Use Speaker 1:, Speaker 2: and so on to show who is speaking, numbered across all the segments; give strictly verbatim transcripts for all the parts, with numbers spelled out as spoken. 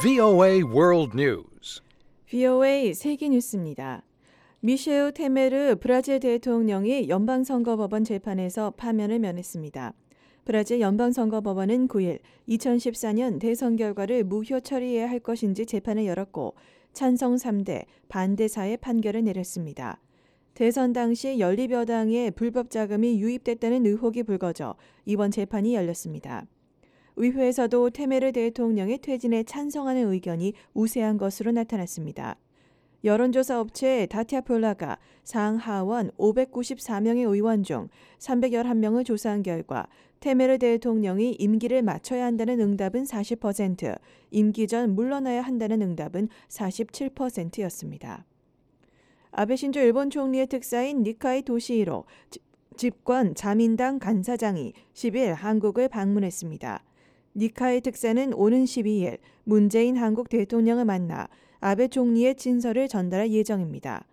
Speaker 1: 브이오에이 World News.
Speaker 2: 브이오에이 세계 뉴스입니다. 미셸 테메르 브라질 대통령이 연방선거법원 재판에서 파면을 면했습니다. 브라질 연방선거법원은 구일 이천십사 년 대선 결과를 무효 처리해야 할 것인지 재판을 열었고 찬성 삼 대, 반대 사의 판결을 내렸습니다. 대선 당시 연립여당에 불법 자금이 유입됐다는 의혹이 불거져 이번 재판이 열렸습니다. 의회에서도 테메르 대통령의 퇴진에 찬성하는 의견이 우세한 것으로 나타났습니다. 여론조사 업체 다티아폴라가 상하원 오백구십사 명의 의원 중 삼백십일 명을 조사한 결과 테메르 대통령이 임기를 마쳐야 한다는 응답은 사십 퍼센트, 임기 전 물러나야 한다는 응답은 사십칠 퍼센트였습니다. 아베 신조 일본 총리의 특사인 니카이 도시히로 집권 자민당 간사장이 십일 한국을 방문했습니다. 니카이 특사는 오는 십이 일 문재인 한국 대통령을 만나 아베 총리의 친서를 전달할 예정입니다.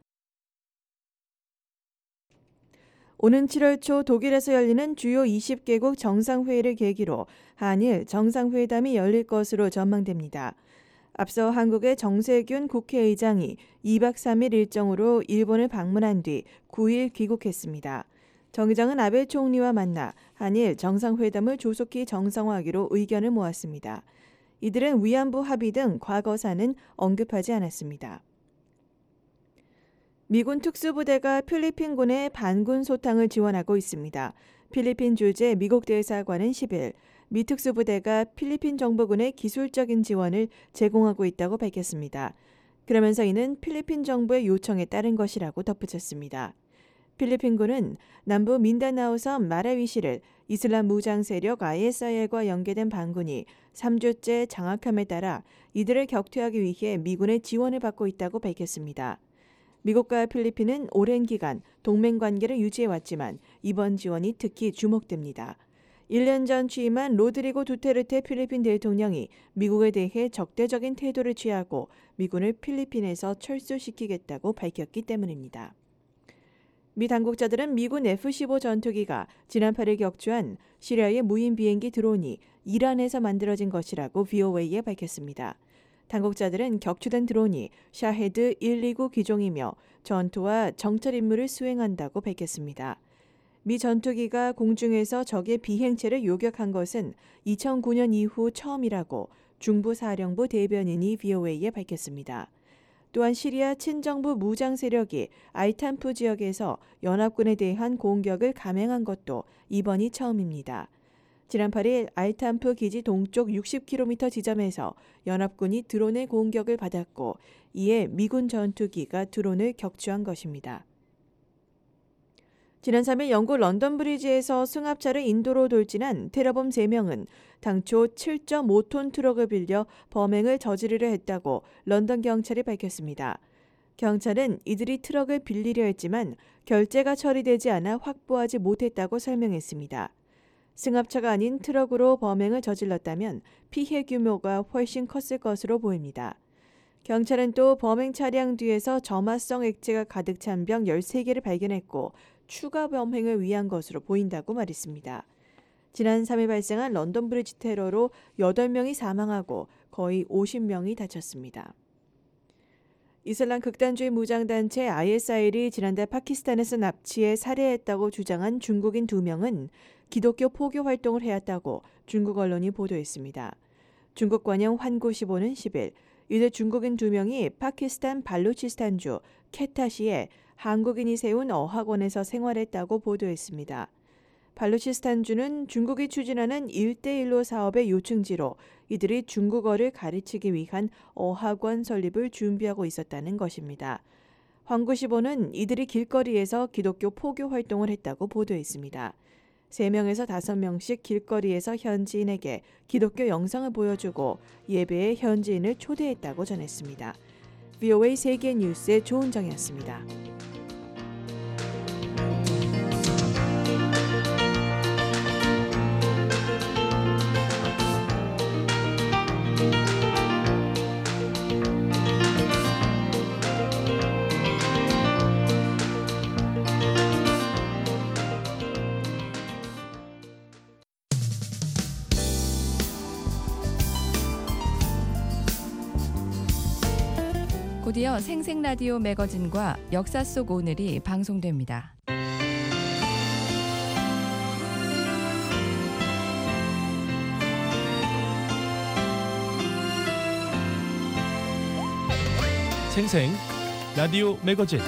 Speaker 2: 오는 칠월 초 독일에서 열리는 주요 이십 개국 정상회의를 계기로 한일 정상회담이 열릴 것으로 전망됩니다. 앞서 한국의 정세균 국회의장이 이박 삼일 일정으로 일본을 방문한 뒤 구일 귀국했습니다. 정 의장은 아베 총리와 만나 한일 정상회담을 조속히 정상화하기로 의견을 모았습니다. 이들은 위안부 합의 등 과거사는 언급하지 않았습니다. 미군 특수부대가 필리핀군의 반군 소탕을 지원하고 있습니다. 필리핀 주재 미국 대사관은 십일 미 특수부대가 필리핀 정부군의 기술적인 지원을 제공하고 있다고 밝혔습니다. 그러면서 이는 필리핀 정부의 요청에 따른 것이라고 덧붙였습니다. 필리핀군은 남부 민다나오섬 마라위시를 이슬람 무장 세력 아이에스아이엘과 연계된 반군이 삼 주째 장악함에 따라 이들을 격퇴하기 위해 미군의 지원을 받고 있다고 밝혔습니다. 미국과 필리핀은 오랜 기간 동맹 관계를 유지해왔지만 이번 지원이 특히 주목됩니다. 일 년 전 취임한 로드리고 두테르테 필리핀 대통령이 미국에 대해 적대적인 태도를 취하고 미군을 필리핀에서 철수시키겠다고 밝혔기 때문입니다. 미 당국자들은 미군 에프 십오 전투기가 지난 팔일 격추한 시리아의 무인 비행기 드론이 이란에서 만들어진 것이라고 브이오에이에 밝혔습니다. 당국자들은 격추된 드론이 샤헤드 백이십구 기종이며 전투와 정찰 임무를 수행한다고 밝혔습니다. 미 전투기가 공중에서 적의 비행체를 요격한 것은 이천구 년 이후 처음이라고 중부사령부 대변인이 브이오에이에 밝혔습니다. 또한 시리아 친정부 무장 세력이 아이탄프 지역에서 연합군에 대한 공격을 감행한 것도 이번이 처음입니다. 지난 팔일 아이탄프 기지 동쪽 육십 킬로미터 지점에서 연합군이 드론의 공격을 받았고 이에 미군 전투기가 드론을 격추한 것입니다. 지난 삼일 영국 런던 브리지에서 승합차를 인도로 돌진한 테러범 세 명은 당초 칠 점 오 톤 트럭을 빌려 범행을 저지르려 했다고 런던 경찰이 밝혔습니다. 경찰은 이들이 트럭을 빌리려 했지만 결제가 처리되지 않아 확보하지 못했다고 설명했습니다. 승합차가 아닌 트럭으로 범행을 저질렀다면 피해 규모가 훨씬 컸을 것으로 보입니다. 경찰은 또 범행 차량 뒤에서 점화성 액체가 가득 찬 병 열세 개를 발견했고 추가 범행을 위한 것으로 보인다고 말했습니다. 지난 삼일 발생한 런던 브리지 테러로 여덟 명이 사망하고 거의 오십 명이 다쳤습니다. 이슬람 극단주의 무장단체 아이에스아이엘이 지난달 파키스탄에서 납치해 살해했다고 주장한 중국인 두 명은 기독교 포교 활동을 해왔다고 중국 언론이 보도했습니다. 중국 관영 환구시보는 십일 이들 중국인 두 명이 파키스탄 발루치스탄주 케타시에 한국인이 세운 어학원에서 생활했다고 보도했습니다. 발루치스탄주는 중국이 추진하는 일대일로 사업의 요충지로 이들이 중국어를 가르치기 위한 어학원 설립을 준비하고 있었다는 것입니다. 환구시보는 이들이 길거리에서 기독교 포교 활동을 했다고 보도했습니다. 세 명에서 다섯 명씩 길거리에서 현지인에게 기독교 영상을 보여주고 예배에 현지인을 초대했다고 전했습니다. 브이오에이 세계 뉴스의 조은정이었습니다.
Speaker 3: 곧이어 생생라디오 매거진과 역사 속 오늘이 방송됩니다.
Speaker 4: 생생 라디오 매거진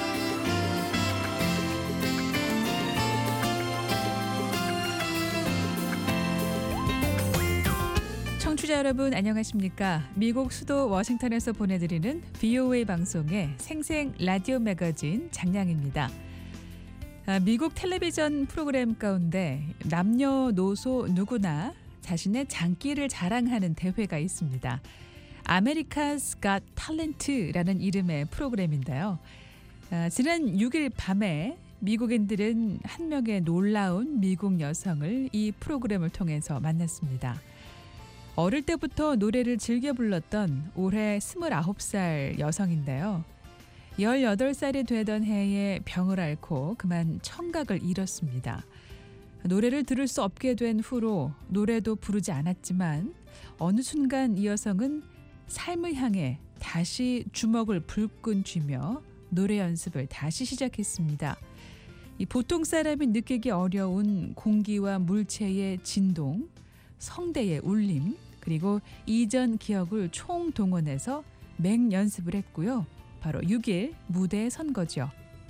Speaker 5: 청취자 여러분 안녕하십니까? 미국 수도 워싱턴에서 보내드리는 브이오에이 방송의 생생 라디오 매거진 장량입니다. 아, 미국 텔레비전 프로그램 가운데 남녀노소 누구나 자신의 장기를 자랑하는 대회가 있습니다. America's Got Talent라는 이름의 프로그램인데요. 아, 지난 육 일 밤에 미국인들은 한 명의 놀라운 미국 여성을 이 프로그램을 통해서 만났습니다. 어릴 때부터 노래를 즐겨 불렀던 올해 스물아홉 살 여성인데요. 열여덟 살이 되던 해에 병을 앓고 그만 청각을 잃었습니다. 노래를 들을 수 없게 된 후로 노래도 부르지 않았지만 어느 순간 이 여성은 삶을 향해 다시 주먹을 불끈 쥐며 노래 연습을 다시 시작했습니다. 이 보통 사람이 느끼기 어려운 공기와 물체의 진동, 성대의 울림, 그리고 이전 기억을 총동원해서 맹연습을 했고요. 바로 육 일 무대에 선 거죠.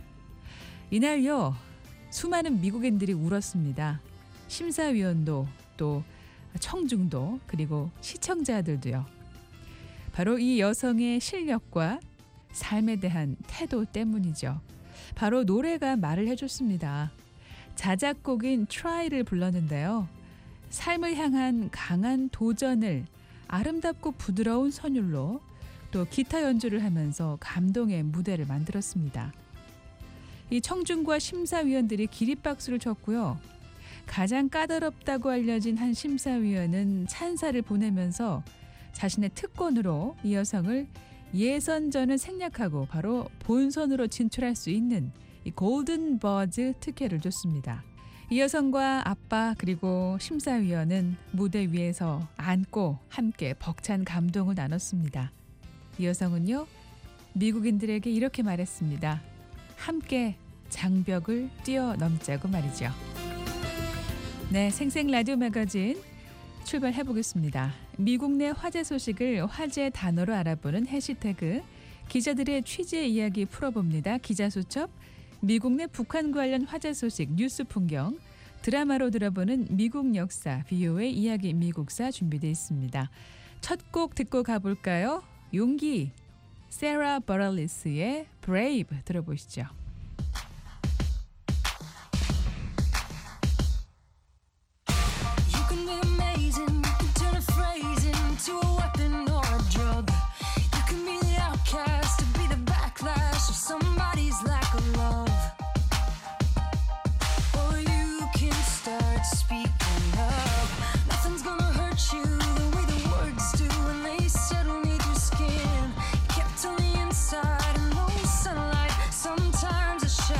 Speaker 5: 이날요, 수많은 미국인들이 울었습니다. 심사위원도 또 청중도 그리고 시청자들도요. 바로 이 여성의 실력과 삶에 대한 태도 때문이죠. 바로 노래가 말을 해줬습니다. 자작곡인 Try를 불렀는데요. 삶을 향한 강한 도전을 아름답고 부드러운 선율로 또 기타 연주를 하면서 감동의 무대를 만들었습니다. 이 청중과 심사위원들이 기립박수를 쳤고요. 가장 까다롭다고 알려진 한 심사위원은 찬사를 보내면서 자신의 특권으로 이 여성을 예선전을 생략하고 바로 본선으로 진출할 수 있는 이 골든 버즈 특혜를 줬습니다. 이 여성과 아빠 그리고 심사위원은 무대 위에서 안고 함께 벅찬 감동을 나눴습니다. 이 여성은요, 미국인들에게 이렇게 말했습니다. 함께 장벽을 뛰어넘자고 말이죠. 네, 생생 라디오 매거진 출발해 보겠습니다. 미국 내 화제 소식을 화제 단어로 알아보는 해시태그, 기자들의 취재 이야기 풀어봅니다. 기자수첩, 미국 내 북한 관련 화제 소식 뉴스 풍경, 드라마로 들어보는 미국 역사, 브이오에이 이야기 미국사 준비되어 있습니다. 첫 곡 듣고 가볼까요? 용기, 세라 버럴리스의 브레이브 들어보시죠.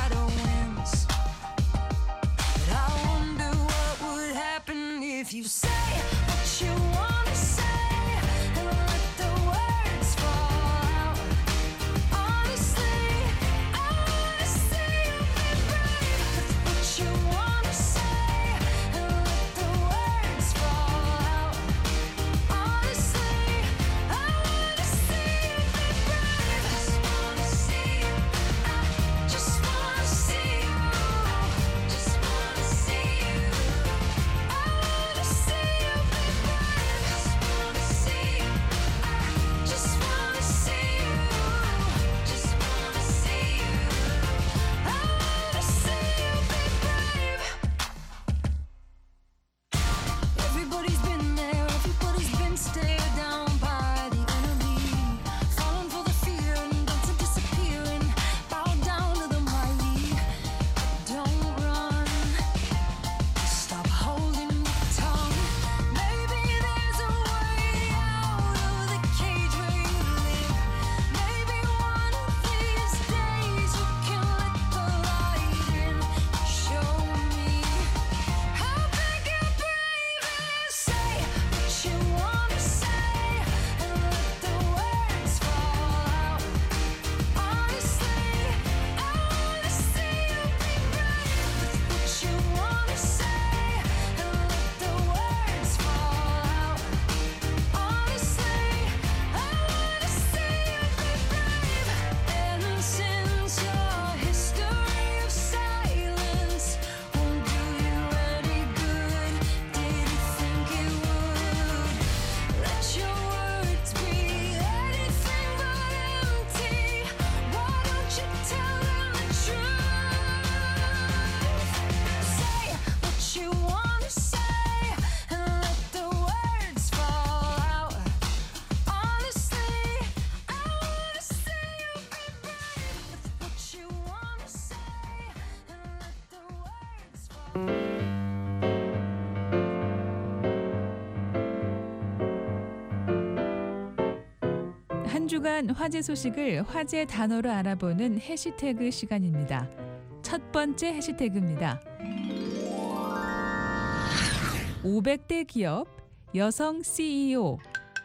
Speaker 6: You say
Speaker 5: 한 주간 화제 소식을 화제 단어로 알아보는 해시태그 시간입니다. 첫 번째 해시태그입니다. 오백 대 기업 여성 씨이오.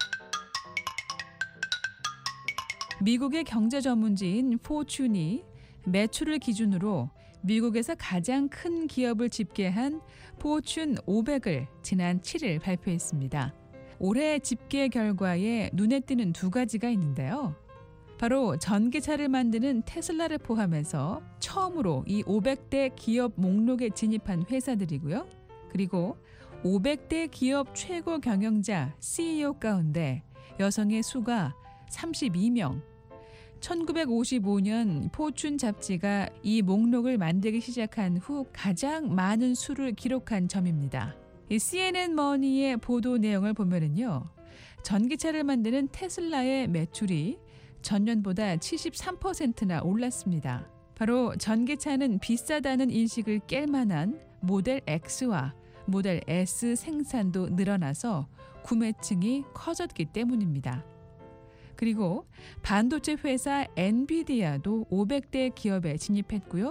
Speaker 5: 미국의 경제 전문지인 포춘이 매출을 기준으로 미국에서 가장 큰 기업을 집계한 포춘 오백을 지난 칠 일 발표했습니다. 올해 집계 결과에 눈에 띄는 두 가지가 있는데요. 바로 전기차를 만드는 테슬라를 포함해서 처음으로 이 오백 대 기업 목록에 진입한 회사들이고요. 그리고 오백 대 기업 최고 경영자 씨이오 가운데 여성의 수가 삼십이 명. 천구백오십오 년 포춘 잡지가 이 목록을 만들기 시작한 후 가장 많은 수를 기록한 점입니다. 이 씨엔엔 머니의 보도 내용을 보면은요, 전기차를 만드는 테슬라의 매출이 전년보다 칠십삼 퍼센트나 올랐습니다. 바로 전기차는 비싸다는 인식을 깰 만한 모델 X와 모델 S 생산도 늘어나서 구매층이 커졌기 때문입니다. 그리고 반도체 회사 엔비디아도 오백 대 기업에 진입했고요.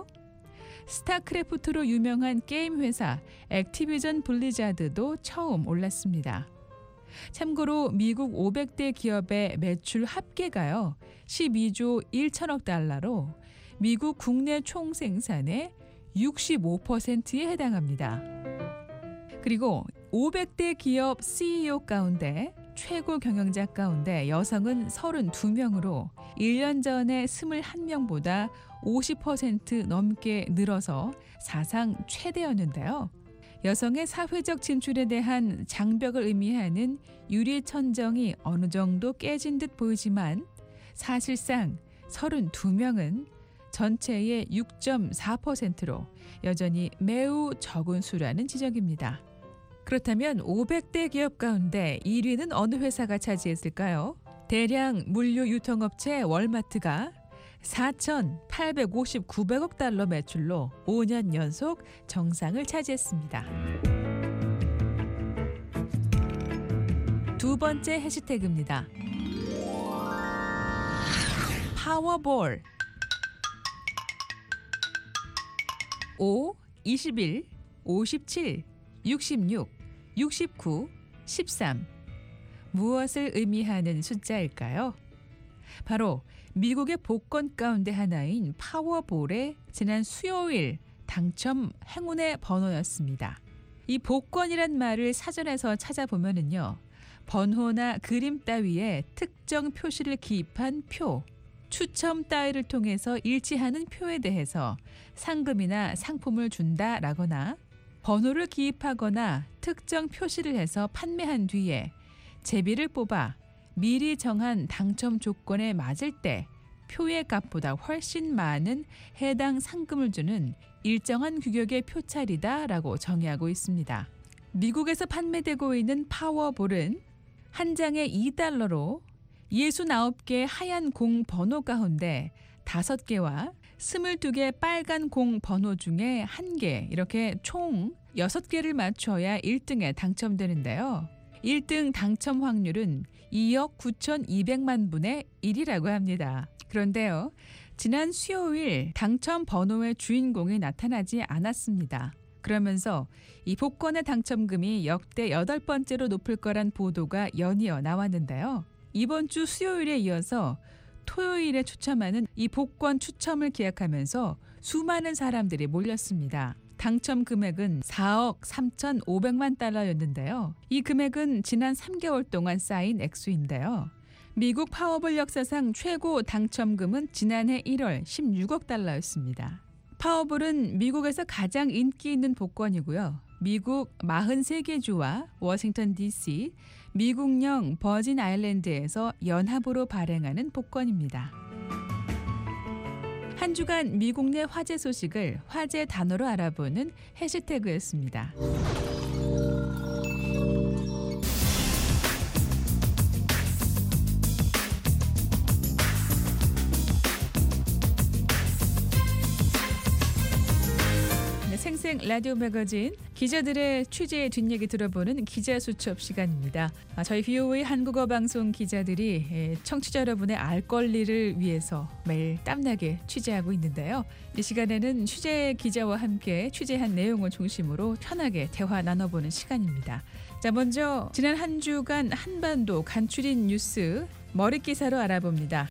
Speaker 5: 스타크래프트로 유명한 게임 회사 액티비전 블리자드도 처음 올랐습니다. 참고로 미국 오백 대 기업의 매출 합계가요, 십이조 천억 달러로 미국 국내 총생산의 육십오 퍼센트에 해당합니다. 그리고 오백 대 기업 씨이오 가운데 최고 경영자 가운데 여성은 삼십이 명으로 일 년 전에 이십일 명보다 오십 퍼센트 넘게 늘어서 사상 최대였는데요. 여성의 사회적 진출에 대한 장벽을 의미하는 유리천정이 어느 정도 깨진 듯 보이지만 사실상 삼십이 명은 전체의 육 점 사 퍼센트로 여전히 매우 적은 수라는 지적입니다. 그렇다면 오백 대 기업 가운데 일 위는 어느 회사가 차지했을까요? 대량 물류 유통업체 월마트가 사천팔백오십구억 달러 매출로 오 년 연속 정상을 차지했습니다. 두 번째 해시태그입니다. 파워볼. 오, 이십일, 오십칠, 육십육, 육십구, 십삼. 무엇을 의미하는 숫자일까요? 바로 미국의 복권 가운데 하나인 파워볼의 지난 수요일 당첨 행운의 번호였습니다. 이 복권이란 말을 사전에서 찾아보면은요, 번호나 그림 따위에 특정 표시를 기입한 표, 추첨 따위를 통해서 일치하는 표에 대해서 상금이나 상품을 준다라거나 번호를 기입하거나 특정 표시를 해서 판매한 뒤에 제비를 뽑아 미리 정한 당첨 조건에 맞을 때 표의 값보다 훨씬 많은 해당 상금을 주는 일정한 규격의 표차리다라고 정의하고 있습니다. 미국에서 판매되고 있는 파워볼은 한 장에 이 달러로 육십구 개의 하얀 공 번호 가운데 다섯 개와 스물두 개 빨간 공 번호 중에 한 개, 이렇게 총 여섯 개를 맞춰야 일 등에 당첨되는데요. 일 등 당첨 확률은 이억 구천이백만 분의 일이라고 합니다. 그런데요, 지난 수요일 당첨 번호의 주인공이 나타나지 않았습니다. 그러면서 이 복권의 당첨금이 역대 여덟 번째로 높을 거란 보도가 연이어 나왔는데요. 이번 주 수요일에 이어서 토요일에 추첨하는 이 복권 추첨을 기약하면서 수많은 사람들이 몰렸습니다. 당첨 금액은 사억 삼천오백만 달러였는데요. 이 금액은 지난 삼 개월 동안 쌓인 액수인데요. 미국 파워볼 역사상 최고 당첨금은 지난해 일월 십육억 달러였습니다. 파워볼은 미국에서 가장 인기 있는 복권이고요. 미국 사십삼 개 주와 워싱턴 디씨, 미국령 버진 아일랜드에서 연합으로 발행하는 복권입니다. 한 주간 미국 내 화제 소식을 화제 단어로 알아보는 해시태그였습니다. 생생 생생 라디오 매거진 기자들의 취재 뒷얘기 들어보는 기자수첩 시간입니다. 아, 저희 비오에이 한국어 방송 기자들이 예, 청취자 여러분의 알 권리를 위해서 매일 땀나게 취재하고 있는데요. 이 시간에는 취재 기자와 함께 취재한 내용을 중심으로 편하게 대화 나눠보는 시간입니다. 자, 먼저 지난 한 주간 한반도 간추린 뉴스 머릿기사로 알아봅니다.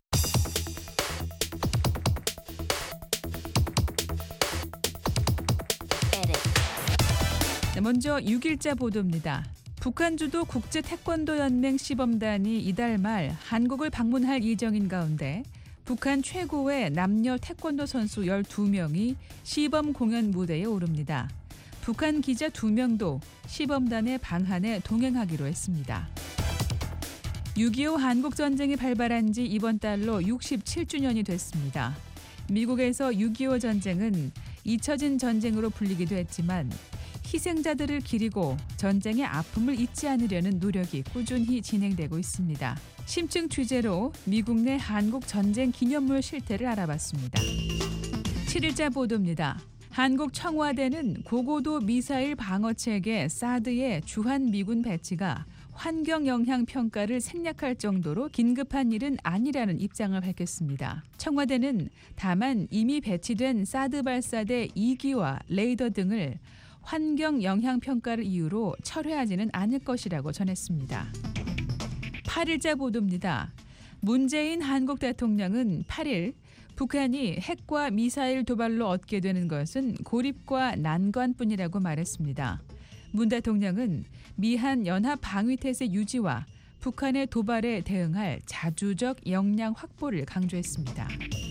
Speaker 5: 먼저 육 일자 보도입니다. 북한 주도 국제 태권도 연맹 시범단이 이달 말 한국을 방문할 예정인 가운데 북한 최고의 남녀 태권도 선수 열두 명이 시범 공연 무대에 오릅니다. 북한 기자 두 명도 시범단의 방한에 동행하기로 했습니다. 육이오 한국전쟁이 발발한 지 이번 달로 육십칠 주년이 됐습니다. 미국에서 육이오 전쟁은 잊혀진 전쟁으로 불리기도 했지만 희생자들을 기리고 전쟁의 아픔을 잊지 않으려는 노력이 꾸준히 진행되고 있습니다. 심층 취재로 미국 내 한국 전쟁 기념물 실태를 알아봤습니다. 칠 일자 보도입니다. 한국 청와대는 고고도 미사일 방어체계 사드의 주한 미군 배치가 환경 영향 평가를 생략할 정도로 긴급한 일은 아니라는 입장을 밝혔습니다. 청와대는 다만 이미 배치된 사드 발사대 이 기와 레이더 등을 환경 영향 평가를 이유로 철회하지는 않을 것이라고 전했습니다. 팔 일자 보도입니다. 문재인 한국 대통령은 팔 일 북한이 핵과 미사일 도발로 얻게 되는 것은 고립과 난관뿐이라고 말했습니다. 문 대통령은 미한 연합 방위태세 유지와 북한의 도발에 대응할 자주적 역량 확보를 강조했습니다.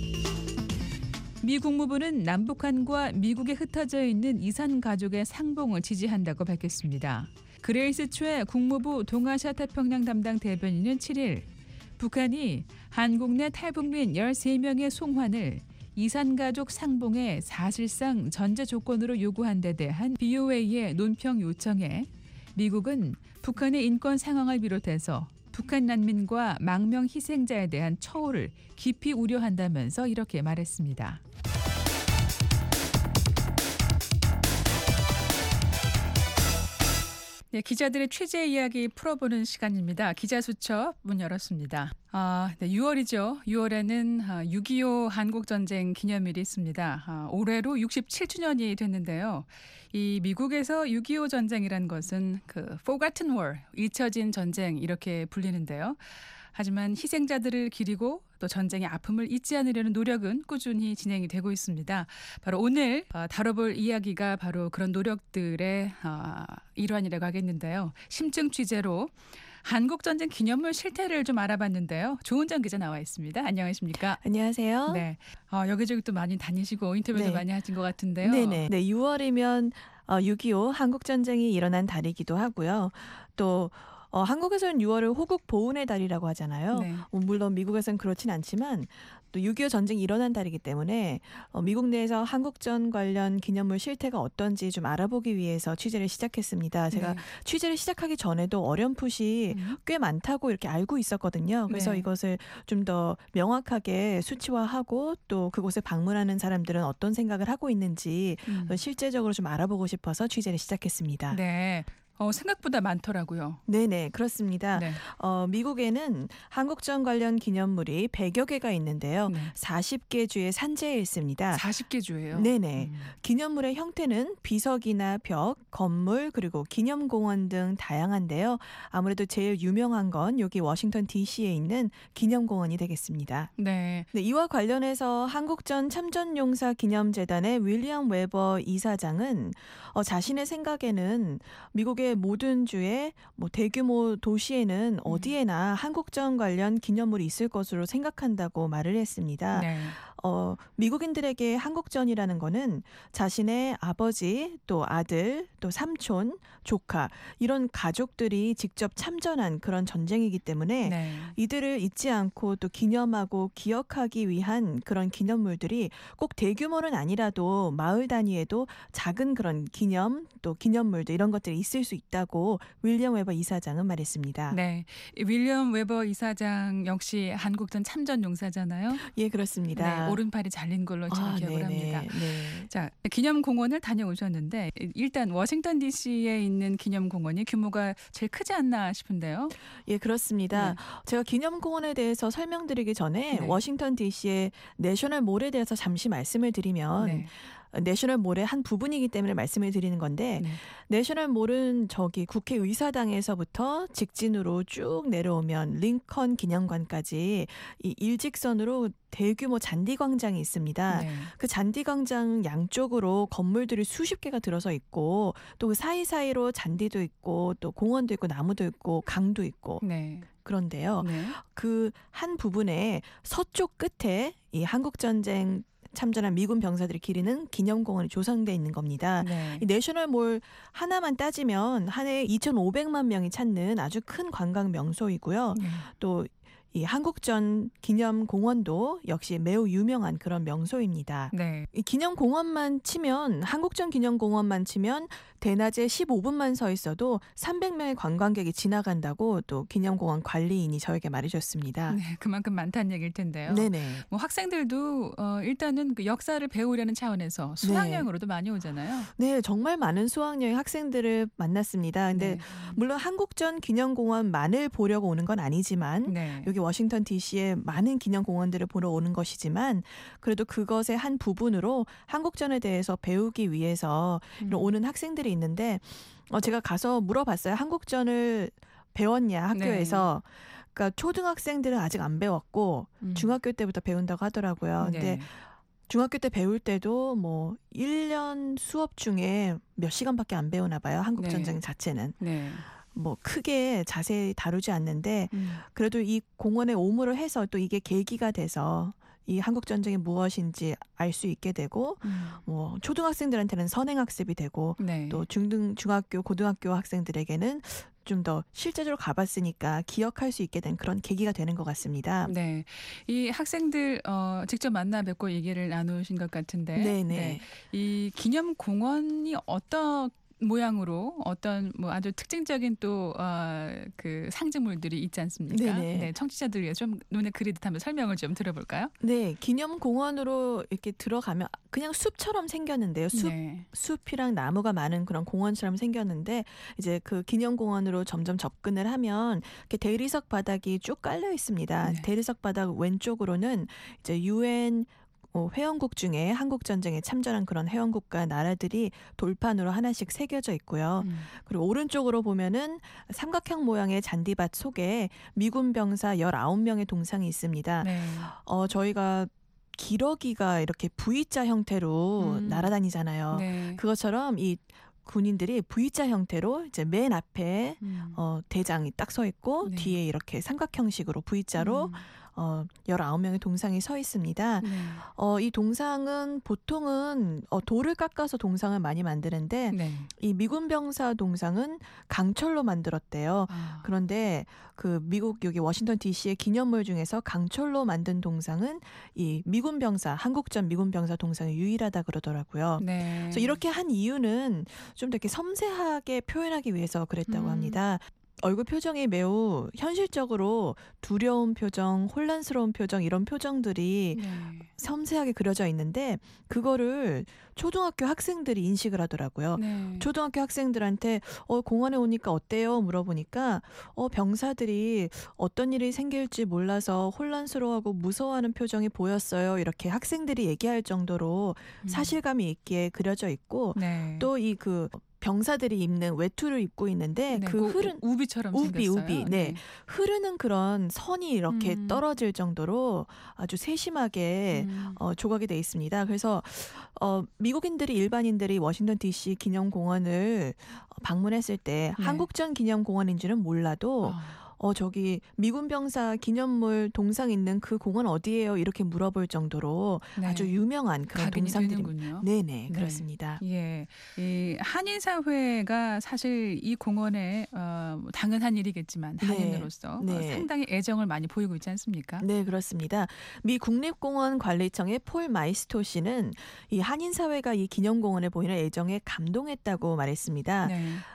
Speaker 5: 미 국무부는 남북한과 미국에 흩어져 있는 이산 가족의 상봉을 지지한다고 밝혔습니다. 그레이스 최 국무부 동아시아 태평양 담당 대변인은 칠 일 북한이 한국 내 탈북민 열세 명의 송환을 이산 가족 상봉의 사실상 전제 조건으로 요구한 데 대한 비오에이의 논평 요청에 미국은 북한의 인권 상황을 비롯해서 북한 난민과 망명 희생자에 대한 처우를 깊이 우려한다면서 이렇게 말했습니다. 네, 기자들의 취재 이야기 풀어보는 시간입니다. 기자수첩 문 열었습니다. 아, 네, 유월이죠. 유월에는 육이오 한국전쟁 기념일이 있습니다. 아, 올해로 육십칠 주년이 됐는데요. 이 미국에서 육이오 전쟁이란 것은 그 Forgotten War, 잊혀진 전쟁 이렇게 불리는데요. 하지만 희생자들을 기리고 또 전쟁의 아픔을 잊지 않으려는 노력은 꾸준히 진행이 되고 있습니다. 바로 오늘 다뤄볼 이야기가 바로 그런 노력들의 일환이라고 하겠는데요. 심층 취재로 한국전쟁 기념물 실태를 좀 알아봤는데요. 조은정 기자 나와 있습니다. 안녕하십니까?
Speaker 2: 안녕하세요.
Speaker 5: 네, 어, 여기저기 또 많이 다니시고 인터뷰도
Speaker 2: 네.
Speaker 5: 많이 하신 것 같은데요.
Speaker 2: 네네. 네, 유월이면 어, 육이오 한국전쟁이 일어난 달이기도 하고요. 또 어, 한국에서는 유월을 호국 보훈의 달이라고 하잖아요.
Speaker 5: 네.
Speaker 2: 어, 물론 미국에서는 그렇진 않지만 또 육이오 전쟁이 일어난 달이기 때문에 어, 미국 내에서 한국전 관련 기념물 실태가 어떤지 좀 알아보기 위해서 취재를 시작했습니다. 제가
Speaker 5: 네.
Speaker 2: 취재를 시작하기 전에도 어렴풋이
Speaker 5: 음.
Speaker 2: 꽤 많다고 이렇게 알고 있었거든요. 그래서
Speaker 5: 네.
Speaker 2: 이것을 좀 더 명확하게 수치화하고 또 그곳에 방문하는 사람들은 어떤 생각을 하고 있는지
Speaker 5: 음.
Speaker 2: 실제적으로 좀 알아보고 싶어서 취재를 시작했습니다.
Speaker 5: 네. 어, 생각보다 많더라고요.
Speaker 2: 네네, 그렇습니다.
Speaker 5: 네.
Speaker 2: 어, 미국에는 한국전 관련 기념물이 백여 개가 있는데요.
Speaker 5: 네.
Speaker 2: 사십 개 주의 산재에 있습니다.
Speaker 5: 사십 개 주예요.
Speaker 2: 네네.
Speaker 5: 음.
Speaker 2: 기념물의 형태는 비석이나 벽, 건물, 그리고 기념공원 등 다양한데요. 아무래도 제일 유명한 건 여기 워싱턴 디씨에 있는 기념공원이 되겠습니다.
Speaker 5: 네.
Speaker 2: 네, 이와 관련해서 한국전 참전용사 기념재단의 윌리엄 웨버 이사장은 어, 자신의 생각에는 미국의 모든 주의 뭐 대규모 도시에는 어디에나 한국전 관련 기념물이 있을 것으로 생각한다고 말을 했습니다.
Speaker 5: 네.
Speaker 2: 어, 미국인들에게 한국전이라는 거는 자신의 아버지, 또 아들, 또 삼촌, 조카 이런 가족들이 직접 참전한 그런 전쟁이기 때문에
Speaker 5: 네.
Speaker 2: 이들을 잊지 않고 또 기념하고 기억하기 위한 그런 기념물들이 꼭 대규모는 아니라도 마을 단위에도 작은 그런 기념 또 기념물도 이런 것들이 있을 수 있다고 윌리엄 웨버 이사장은 말했습니다.
Speaker 5: 네. 윌리엄 웨버 이사장 역시 한국전 참전 용사잖아요.
Speaker 2: 예, 그렇습니다. 맞습니다.
Speaker 5: 오른팔이 잘린 걸로 제가
Speaker 2: 아,
Speaker 5: 기억을
Speaker 2: 네네.
Speaker 5: 합니다.
Speaker 2: 네.
Speaker 5: 자, 기념공원을 다녀오셨는데 일단 워싱턴 디씨에 있는 기념공원이 규모가 제일 크지 않나 싶은데요.
Speaker 2: 예, 그렇습니다.
Speaker 5: 네.
Speaker 2: 제가 기념공원에 대해서 설명드리기 전에
Speaker 5: 네.
Speaker 2: 워싱턴 디씨의 내셔널 몰에 대해서 잠시 말씀을 드리면
Speaker 5: 네.
Speaker 2: 내셔널 몰의 한 부분이기 때문에 말씀을 드리는 건데
Speaker 5: 네.
Speaker 2: 내셔널 몰은 저기 국회의사당에서부터 직진으로 쭉 내려오면 링컨 기념관까지 이 일직선으로 대규모 잔디 광장이 있습니다.
Speaker 5: 네.
Speaker 2: 그 잔디 광장 양쪽으로 건물들이 수십 개가 들어서 있고 또 그 사이사이로 잔디도 있고 또 공원도 있고 나무도 있고 강도 있고
Speaker 5: 네.
Speaker 2: 그런데요.
Speaker 5: 네.
Speaker 2: 그 한 부분에 서쪽 끝에 이 한국 전쟁 참전한 미군 병사들이 기리는 기념공원이 조성돼 있는 겁니다.
Speaker 5: 네.
Speaker 2: 이 내셔널 몰 하나만 따지면 한 해에 이천오백만 명이 찾는 아주 큰 관광 명소이고요.
Speaker 5: 네.
Speaker 2: 또 이 한국전 기념공원도 역시 매우 유명한 그런 명소입니다.
Speaker 5: 네.
Speaker 2: 이 기념공원만 치면 한국전 기념공원만 치면 대낮에 십오 분만 서 있어도 삼백 명의 관광객이 지나간다고 또 기념공원 관리인이 저에게 말해줬습니다.
Speaker 5: 네, 그만큼 많다는 얘기일 텐데요.
Speaker 2: 네네.
Speaker 5: 뭐 학생들도 어, 일단은 그 역사를 배우려는 차원에서 수학여행으로도 많이 오잖아요.
Speaker 2: 네, 정말 많은 수학여행 학생들을 만났습니다. 근데
Speaker 5: 네.
Speaker 2: 물론 한국전 기념공원만을 보려고 오는 건 아니지만
Speaker 5: 네.
Speaker 2: 여기 워싱턴 디씨에 많은 기념공원들을 보러 오는 것이지만 그래도 그것의 한 부분으로 한국전에 대해서 배우기 위해서
Speaker 5: 음.
Speaker 2: 오는 학생들이 있는데 어, 제가 가서 물어봤어요. 한국전을 배웠냐 학교에서. 그러니까 초등학생들은 아직 안 배웠고
Speaker 5: 음.
Speaker 2: 중학교 때부터 배운다고 하더라고요. 근데
Speaker 5: 네.
Speaker 2: 중학교 때 배울 때도 뭐 일 년 수업 중에 몇 시간밖에 안 배우나 봐요. 한국전쟁
Speaker 5: 네.
Speaker 2: 자체는.
Speaker 5: 네.
Speaker 2: 뭐 크게 자세히 다루지 않는데
Speaker 5: 음.
Speaker 2: 그래도 이 공원에 오물을 해서 또 이게 계기가 돼서 이 한국전쟁이 무엇인지 알 수 있게 되고
Speaker 5: 음.
Speaker 2: 뭐 초등학생들한테는 선행학습이 되고
Speaker 5: 네.
Speaker 2: 또 중등, 중학교, 고등학교 학생들에게는 좀 더 실제적으로 가봤으니까 기억할 수 있게 된 그런 계기가 되는 것 같습니다.
Speaker 5: 네, 이 학생들 어, 직접 만나 뵙고 얘기를 나누신 것 같은데,
Speaker 2: 네네.
Speaker 5: 네. 이 기념 공원이 어떤 모양으로 어떤 뭐 아주 특징적인 또 어, 그 상징물들이 있지 않습니까?
Speaker 2: 네네.
Speaker 5: 네, 청취자들 위해 좀 눈에 그리듯 하면 설명을 좀 들어볼까요?
Speaker 2: 네, 기념공원으로 이렇게 들어가면 그냥 숲처럼 생겼는데요. 숲
Speaker 5: 네.
Speaker 2: 숲이랑 나무가 많은 그런 공원처럼 생겼는데 이제 그 기념공원으로 점점 접근을 하면 이렇게 대리석 바닥이 쭉 깔려 있습니다.
Speaker 5: 네.
Speaker 2: 대리석 바닥 왼쪽으로는 이제 유엔 어, 회원국 중에 한국 전쟁에 참전한 그런 회원국과 나라들이 돌판으로 하나씩 새겨져 있고요.
Speaker 5: 음.
Speaker 2: 그리고 오른쪽으로 보면은 삼각형 모양의 잔디밭 속에 미군 병사 열아홉 명의 동상이 있습니다.
Speaker 5: 네.
Speaker 2: 어, 저희가 기러기가 이렇게 V자 형태로
Speaker 5: 음.
Speaker 2: 날아다니잖아요.
Speaker 5: 네.
Speaker 2: 그것처럼 이 군인들이 V자 형태로 이제 맨 앞에
Speaker 5: 음.
Speaker 2: 어, 대장이 딱 서 있고
Speaker 5: 네.
Speaker 2: 뒤에 이렇게 삼각형식으로 V자로
Speaker 5: 음.
Speaker 2: 어, 열아홉 명의 동상이 서 있습니다.
Speaker 5: 네.
Speaker 2: 어, 이 동상은 보통은 어, 돌을 깎아서 동상을 많이 만드는데
Speaker 5: 네.
Speaker 2: 이 미군 병사 동상은 강철로 만들었대요.
Speaker 5: 아.
Speaker 2: 그런데 그 미국 여기 워싱턴 디씨의 기념물 중에서 강철로 만든 동상은 이 미군 병사, 한국전 미군 병사 동상이 유일하다 그러더라고요.
Speaker 5: 네.
Speaker 2: 그래서 이렇게 한 이유는 좀 더 이렇게 섬세하게 표현하기 위해서 그랬다고
Speaker 5: 음.
Speaker 2: 합니다. 얼굴 표정이 매우 현실적으로 두려운 표정, 혼란스러운 표정 이런 표정들이
Speaker 5: 네.
Speaker 2: 섬세하게 그려져 있는데 그거를 초등학교 학생들이 인식을 하더라고요.
Speaker 5: 네.
Speaker 2: 초등학교 학생들한테 어, 공원에 오니까 어때요? 물어보니까 어, 병사들이 어떤 일이 생길지 몰라서 혼란스러워하고 무서워하는 표정이 보였어요. 이렇게 학생들이 얘기할 정도로
Speaker 5: 음.
Speaker 2: 사실감이 있게 그려져 있고
Speaker 5: 네.
Speaker 2: 또 이 그 병사들이 입는 외투를 입고 있는데
Speaker 5: 네,
Speaker 2: 그 흐른
Speaker 5: 우비처럼
Speaker 2: 우비,
Speaker 5: 생겼어요.
Speaker 2: 우비. 네. 흐르는 그런 선이 이렇게
Speaker 5: 음.
Speaker 2: 떨어질 정도로 아주 세심하게
Speaker 5: 음.
Speaker 2: 어, 조각이 돼 있습니다. 그래서 어, 미국인들이 일반인들이 워싱턴 디씨 기념공원을 방문했을 때
Speaker 5: 네.
Speaker 2: 한국전 기념공원인지는 몰라도
Speaker 5: 아.
Speaker 2: 어 저기 미군 병사 기념물 동상 있는 그 공원 어디예요? 이렇게 물어볼 정도로
Speaker 5: 네.
Speaker 2: 아주 유명한 그런
Speaker 5: 각인이
Speaker 2: 동상들입니다.
Speaker 5: 되는군요.
Speaker 2: 네네
Speaker 5: 네.
Speaker 2: 그렇습니다.
Speaker 5: 예, 이 한인 사회가 사실 이 공원에 어, 뭐 당연한 일이겠지만
Speaker 2: 네.
Speaker 5: 한인으로서
Speaker 2: 네.
Speaker 5: 어, 상당히 애정을 많이 보이고 있지 않습니까?
Speaker 2: 네, 그렇습니다. 미 국립공원 관리청의 폴 마이스토 씨는 이 한인 사회가 이 기념공원에 보이는 애정에 감동했다고 말했습니다.
Speaker 5: 네.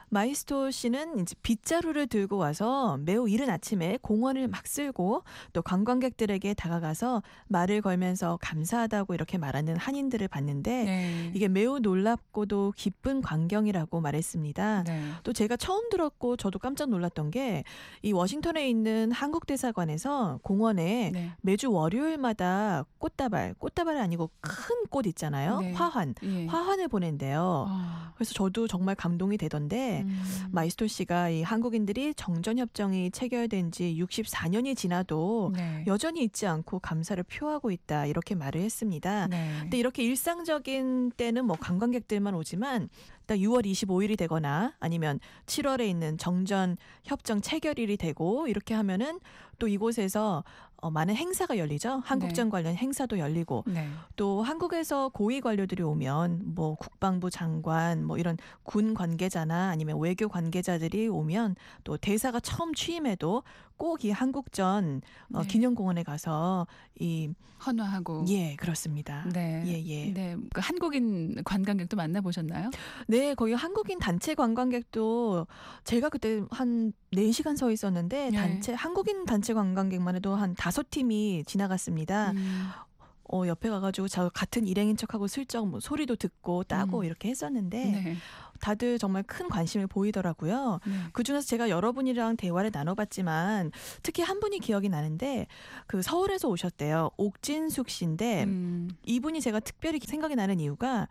Speaker 2: 마이스토 씨는 이제 빗자루를 들고 와서 매우 이른 아침에 공원을 막 쓸고 또 관광객들에게 다가가서 말을 걸면서 감사하다고 이렇게 말하는 한인들을 봤는데
Speaker 5: 네.
Speaker 2: 이게 매우 놀랍고도 기쁜 광경이라고 말했습니다.
Speaker 5: 네.
Speaker 2: 또 제가 처음 들었고 저도 깜짝 놀랐던 게 이 워싱턴에 있는 한국 대사관에서 공원에
Speaker 5: 네.
Speaker 2: 매주 월요일마다 꽃다발, 꽃다발이 아니고 큰 꽃 있잖아요.
Speaker 5: 네.
Speaker 2: 화환,
Speaker 5: 예.
Speaker 2: 화환을 보낸대요.
Speaker 5: 아.
Speaker 2: 그래서 저도 정말 감동이 되던데
Speaker 5: 음.
Speaker 2: 마이스토 씨가 이 한국인들이 정전협정이 체결된 지 육십사 년이 지나도
Speaker 5: 네.
Speaker 2: 여전히 잊지 않고 감사를 표하고 있다 이렇게 말을 했습니다.
Speaker 5: 네.
Speaker 2: 근데 이렇게 일상적인 때는 뭐 관광객들만 오지만 딱 유월 이십오일이 되거나 아니면 칠월에 있는 정전 협정 체결일이 되고 이렇게 하면은 또 이곳에서 어, 많은 행사가 열리죠. 한국전
Speaker 5: 네.
Speaker 2: 관련 행사도 열리고
Speaker 5: 네.
Speaker 2: 또 한국에서 고위 관료들이 오면 뭐 국방부 장관 뭐 이런 군 관계자나 아니면 외교 관계자들이 오면 또 대사가 처음 취임해도 꼭 이 한국전 어,
Speaker 5: 네.
Speaker 2: 기념공원에 가서 이
Speaker 5: 헌화하고.
Speaker 2: 예, 그렇습니다.
Speaker 5: 네.
Speaker 2: 예, 예.
Speaker 5: 네. 그 한국인 관광객도 만나 보셨나요?
Speaker 2: 네, 거기 한국인 단체 관광객도 제가 그때 한 네 시간 서 있었는데
Speaker 5: 네.
Speaker 2: 단체 한국인 단체 관광객만 해도 한 다섯 팀이 지나갔습니다.
Speaker 5: 음.
Speaker 2: 어, 옆에 가가지고 저 같은 일행인 척하고 슬쩍 뭐 소리도 듣고 따고
Speaker 5: 음.
Speaker 2: 이렇게 했었는데
Speaker 5: 네.
Speaker 2: 다들 정말 큰 관심을 보이더라고요.
Speaker 5: 네.
Speaker 2: 그중에서 제가 여러분이랑 대화를 나눠봤지만 특히 한 분이 기억이 나는데 그 서울에서 오셨대요. 옥진숙 씨인데
Speaker 5: 음.
Speaker 2: 이분이 제가 특별히 생각이 나는 이유가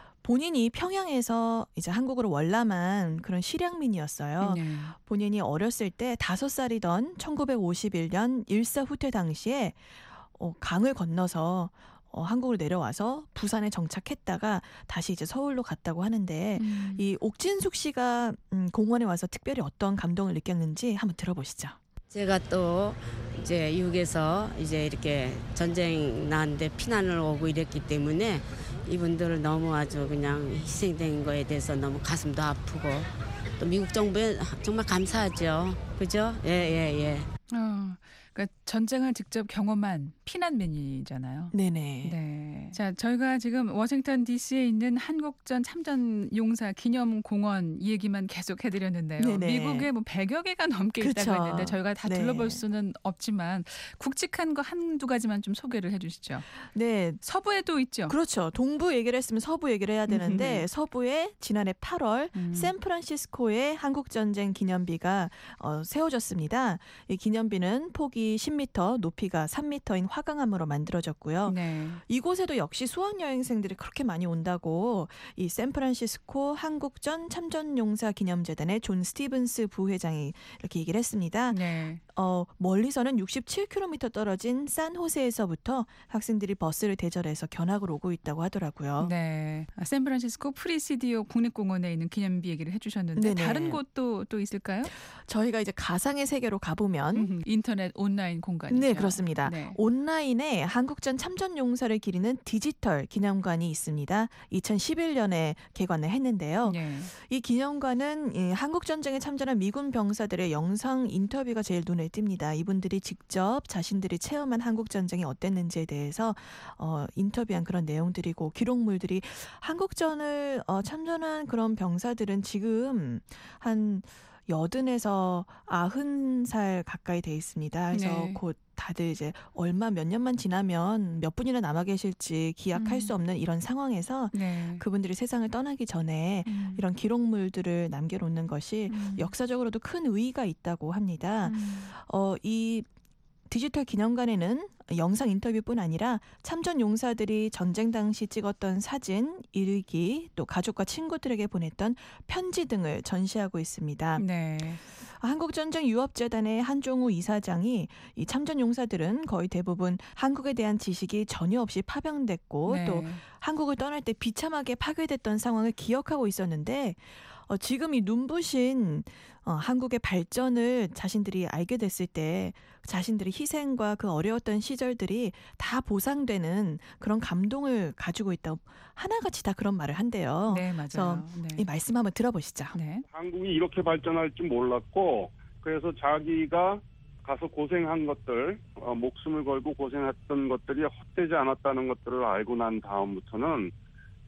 Speaker 2: 본인이 평양에서 이제 한국으로 월남한 그런 실향민이었어요.
Speaker 5: 네.
Speaker 2: 본인이 어렸을 때 다섯 살이던 천구백오십일 년 일사후퇴 당시에 어, 강을 건너서 어, 한국으로 내려와서 부산에 정착했다가 다시 이제 서울로 갔다고 하는데
Speaker 5: 음.
Speaker 2: 이 옥진숙 씨가 음, 공원에 와서 특별히 어떤 감동을 느꼈는지 한번 들어보시죠.
Speaker 6: 제가 또 이제 미국에서 이제 이렇게 전쟁 나는데 피난을 오고 이랬기 때문에 이분들을 너무 아주 그냥 희생된 거에 대해서 너무 가슴도 아프고 또 미국 정부에 정말 감사하죠. 그죠? 예, 예, 예.
Speaker 5: 어, 그러니까 전쟁을 직접 경험한 피난민이잖아요.
Speaker 2: 네네.
Speaker 5: 네. 자, 저희가 지금 워싱턴 디씨에 있는 한국전 참전 용사 기념공원 얘기만 계속 해드렸는데요.
Speaker 2: 네네.
Speaker 5: 미국에 뭐 백여 개가 넘게
Speaker 2: 그쵸.
Speaker 5: 있다고 했는데 저희가 다
Speaker 2: 네.
Speaker 5: 둘러볼 수는 없지만 굵직한 거 한두 가지만 좀 소개를 해주시죠.
Speaker 2: 네.
Speaker 5: 서부에도 있죠.
Speaker 2: 그렇죠. 동부 얘기를 했으면 서부 얘기를 해야 되는데
Speaker 5: 음흠.
Speaker 2: 서부에 지난해 팔월
Speaker 5: 음.
Speaker 2: 샌프란시스코에 한국전쟁 기념비가 어, 세워졌습니다. 이 기념비는 폭이 십 미터, 높이가 삼 미터인 화강암으로 만들어졌고요.
Speaker 5: 네.
Speaker 2: 이곳에도 역시 수학여행생들이 그렇게 많이 온다고 이 샌프란시스코 한국전 참전용사 기념재단의 존 스티븐스 부회장이 이렇게 얘기를 했습니다.
Speaker 5: 네.
Speaker 2: 어, 멀리서는 육십칠 킬로미터 떨어진 산호세에서부터 학생들이 버스를 대절해서 견학을 오고 있다고 하더라고요.
Speaker 5: 네. 아, 샌프란시스코 프리시디오 국립공원에 있는 기념비 얘기를 해주셨는데
Speaker 2: 네네.
Speaker 5: 다른 곳도 또 있을까요?
Speaker 2: 저희가 이제 가상의 세계로 가보면
Speaker 5: 음흠. 인터넷 온라인 공간이죠.
Speaker 2: 네, 그렇습니다.
Speaker 5: 네.
Speaker 2: 온라인에 한국전 참전 용사를 기리는 디지털 기념관이 있습니다. 이천십일 년에 개관을 했는데요.
Speaker 5: 네.
Speaker 2: 이 기념관은 이 한국전쟁에 참전한 미군 병사들의 영상 인터뷰가 제일 눈에 띕니다. 이분들이 직접 자신들이 체험한 한국전쟁이 어땠는지에 대해서 어, 인터뷰한 그런 내용들이고 기록물들이 한국전을 어, 참전한 그런 병사들은 지금 한 여든에서 아흔 살 가까이 돼 있습니다. 그래서
Speaker 5: 네.
Speaker 2: 곧 다들 이제 얼마 몇 년만 지나면 몇 분이나 남아 계실지 기약할
Speaker 5: 음.
Speaker 2: 수 없는 이런 상황에서
Speaker 5: 네.
Speaker 2: 그분들이 세상을 떠나기 전에
Speaker 5: 음.
Speaker 2: 이런 기록물들을 남겨놓는 것이
Speaker 5: 음.
Speaker 2: 역사적으로도 큰 의의가 있다고 합니다.
Speaker 5: 음.
Speaker 2: 어, 이 디지털 기념관에는 영상 인터뷰뿐 아니라 참전 용사들이 전쟁 당시 찍었던 사진, 일기, 또 가족과 친구들에게 보냈던 편지 등을 전시하고 있습니다.
Speaker 5: 네.
Speaker 2: 한국전쟁 유업재단의 한종우 이사장이 이 참전 용사들은 거의 대부분 한국에 대한 지식이 전혀 없이 파병됐고
Speaker 5: 네.
Speaker 2: 또 한국을 떠날 때 비참하게 파괴됐던 상황을 기억하고 있었는데 어, 지금 이 눈부신 어, 한국의 발전을 자신들이 알게 됐을 때 자신들의 희생과 그 어려웠던 시절들이 다 보상되는 그런 감동을 가지고 있다. 하나같이 다 그런 말을 한대요.
Speaker 5: 네,
Speaker 2: 그래서
Speaker 5: 맞아요. 네.
Speaker 2: 이 말씀 한번 들어보시죠.
Speaker 5: 네.
Speaker 7: 한국이 이렇게 발전할 줄 몰랐고 그래서 자기가 가서 고생한 것들, 어, 목숨을 걸고 고생했던 것들이 헛되지 않았다는 것들을 알고 난 다음부터는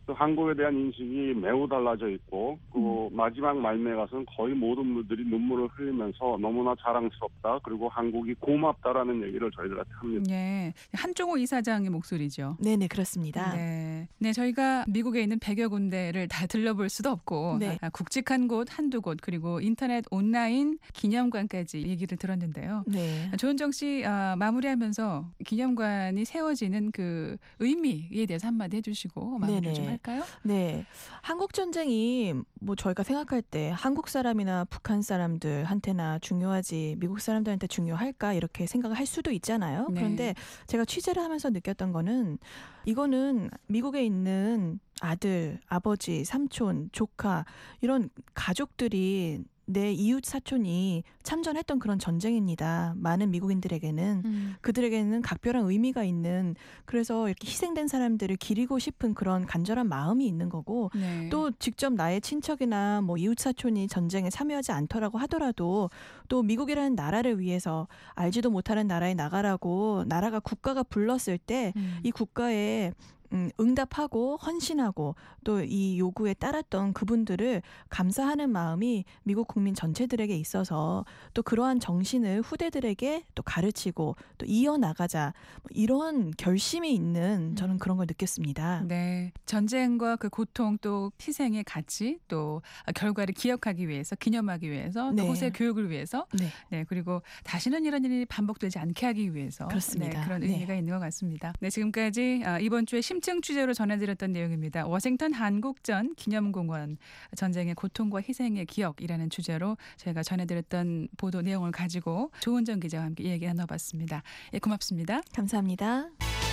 Speaker 7: 또 한국에 대한 인식이 매우 달라져 있고 그
Speaker 5: 음.
Speaker 7: 마지막 말미에 가서는 거의 모든 분들이 눈물을 흘리면서 너무나 자랑스럽다. 그리고 한국이 고맙다라는 얘기를 저희들한테 합니다.
Speaker 5: 네, 한종호 이사장의 목소리죠.
Speaker 2: 네네 그렇습니다.
Speaker 5: 네. 네, 저희가 미국에 있는 백여 군데를 다 들러볼 수도 없고
Speaker 2: 네.
Speaker 5: 아, 굵직한 곳 한두 곳 그리고 인터넷 온라인 기념관까지 얘기를 들었는데요.
Speaker 2: 네.
Speaker 5: 조은정 씨 아, 마무리하면서 기념관이 세워지는 그 의미에 대해서 한마디 해주시고 마무리
Speaker 2: 네네.
Speaker 5: 좀 할까요?
Speaker 2: 네. 한국 전쟁이 뭐 저희가 생각할 때 한국 사람이나 북한 사람들한테나 중요하지 미국 사람들한테 중요할까 이렇게 생각을 할 수도 있잖아요.
Speaker 5: 네.
Speaker 2: 그런데 제가 취재를 하면서 느꼈던 거는 이거는 미국에 있는 아들, 아버지, 삼촌, 조카 이런 가족들이 내 이웃 사촌이 참전했던 그런 전쟁입니다. 많은 미국인들에게는
Speaker 5: 음.
Speaker 2: 그들에게는 각별한 의미가 있는 그래서 이렇게 희생된 사람들을 기리고 싶은 그런 간절한 마음이 있는 거고
Speaker 5: 네.
Speaker 2: 또 직접 나의 친척이나 뭐 이웃 사촌이 전쟁에 참여하지 않더라고 하더라도 또 미국이라는 나라를 위해서 알지도 못하는 나라에 나가라고 나라가 국가가 불렀을 때
Speaker 5: 음.
Speaker 2: 이 국가에 음, 응답하고 헌신하고 또 이 요구에 따랐던 그분들을 감사하는 마음이 미국 국민 전체들에게 있어서 또 그러한 정신을 후대들에게 또 가르치고 또 이어나가자 이런 결심이 있는 저는 그런 걸 느꼈습니다.
Speaker 5: 네, 전쟁과 그 고통 또 희생의 가치 또 결과를 기억하기 위해서 기념하기 위해서 또
Speaker 2: 네.
Speaker 5: 후세 교육을 위해서
Speaker 2: 네.
Speaker 5: 네 그리고 다시는 이런 일이 반복되지 않게 하기 위해서
Speaker 2: 그렇습니다.
Speaker 5: 네, 그런
Speaker 2: 네.
Speaker 5: 의미가 있는 것 같습니다. 네, 지금까지 아, 이번 주에 심층 취재로 전해드렸던 내용입니다. 워싱턴 한국전 기념공원 전쟁의 고통과 희생의 기억이라는 주제로 저희가 전해드렸던 보도 내용을 가지고 조은정 기자와 함께 얘기 나눠봤습니다. 예, 고맙습니다.
Speaker 2: 감사합니다.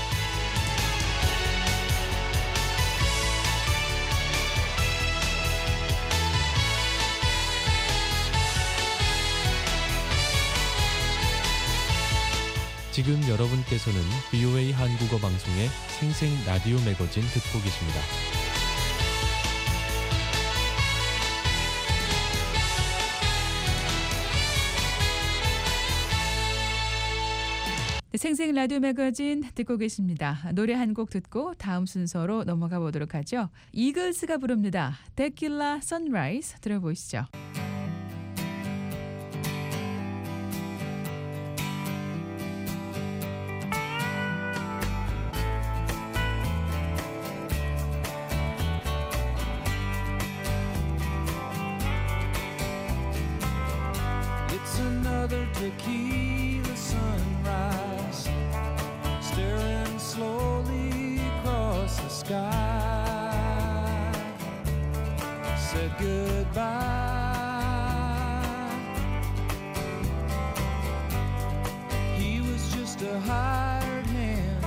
Speaker 4: 지금 여러분께서는 브이오에이 한국어 방송의 생생 라디오 매거진 듣고 계십니다.
Speaker 5: 네, 생생 라디오 매거진 듣고 계십니다. 노래 한 곡 듣고 다음 순서로 넘어가 보도록 하죠. 이글스가 부릅니다. 데킬라 선라이즈 들어보시죠.
Speaker 8: It's another tequila sunrise, staring slowly across the sky. Said goodbye. He was just a hired hand,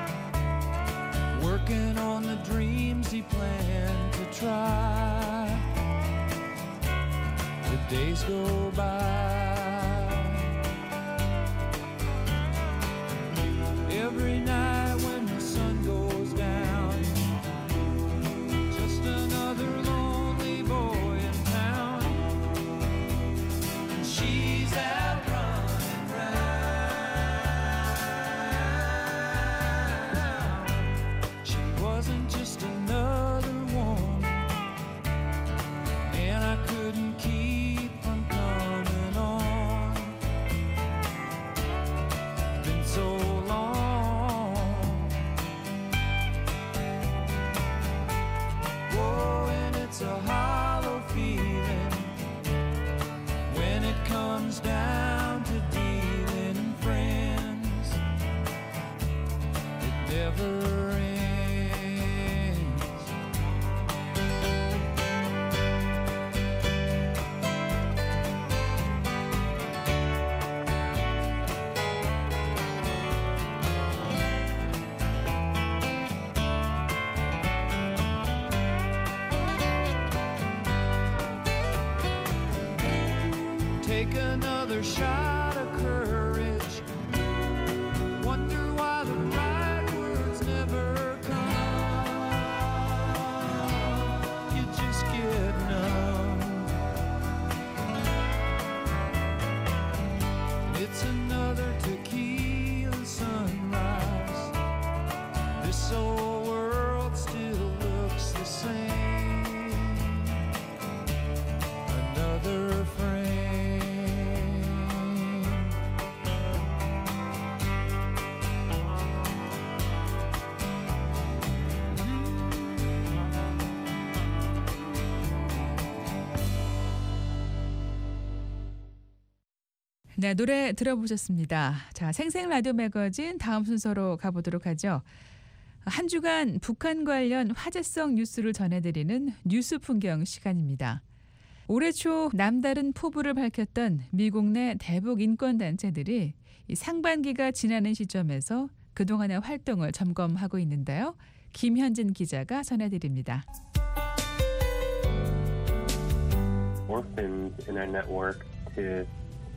Speaker 8: working on the dreams he planned to try. The days go by. Every night when the sun goes down, just another lonely boy in town. She's out running round. She wasn't just another woman, and I couldn't keep from coming on. Been so long. Whoa, and it's a hollow feeling when it comes down to dealing in friends. It never ends. Take another shot of courage. Wonder why the right words never come. You just get numb. It's another tequila sunrise. This old world still looks the
Speaker 5: 네, 노래 들어보셨습니다. 자, 생생 라디오 매거진 다음 순서로 가보도록 하죠. 한 주간 북한 관련 화제성 뉴스를 전해드리는 뉴스 풍경 시간입니다. 올해 초 남다른 포부를 밝혔던 미국 내 대북 인권단체들이 이 상반기가 지나는 시점에서 그동안의 활동을 점검하고 있는데요. 김현진 기자가 전해드립니다.
Speaker 9: Orphans in our network to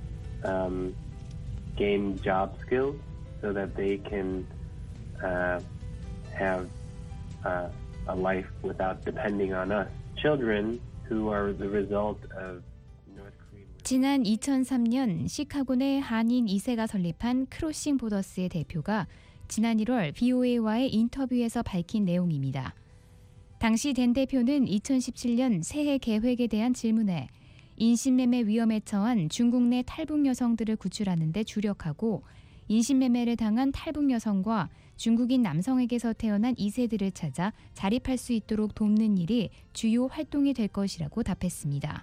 Speaker 9: um, gain job skills so that they can uh, have uh, a life without depending on us. Children who are the result of North Korean.
Speaker 10: 지난 이천삼 년 시카고 내 한인 이 세가 설립한 크로싱 보더스의 대표가 지난 일월 비오에이와의 인터뷰에서 밝힌 내용입니다. 당시 댄 대표는 이천십칠 년 새해 계획에 대한 질문에 인신매매 위험에 처한 중국 내 탈북 여성들을 구출하는 데 주력하고 인신매매를 당한 탈북 여성과 중국인 남성에게서 태어난 이 세들을 찾아 자립할 수 있도록 돕는 일이 주요 활동이 될 것이라고 답했습니다.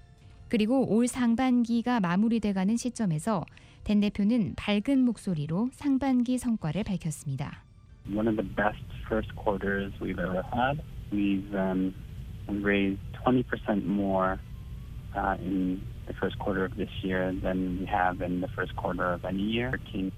Speaker 10: 그리고 올 상반기가 마무리돼가는 시점에서 댄 대표는 밝은 목소리로 상반기 성과를 밝혔습니다.
Speaker 11: One of the best first quarters we've ever had. We've um, raised twenty percent more uh, in the first quarter of this year than we have in the first quarter of any year.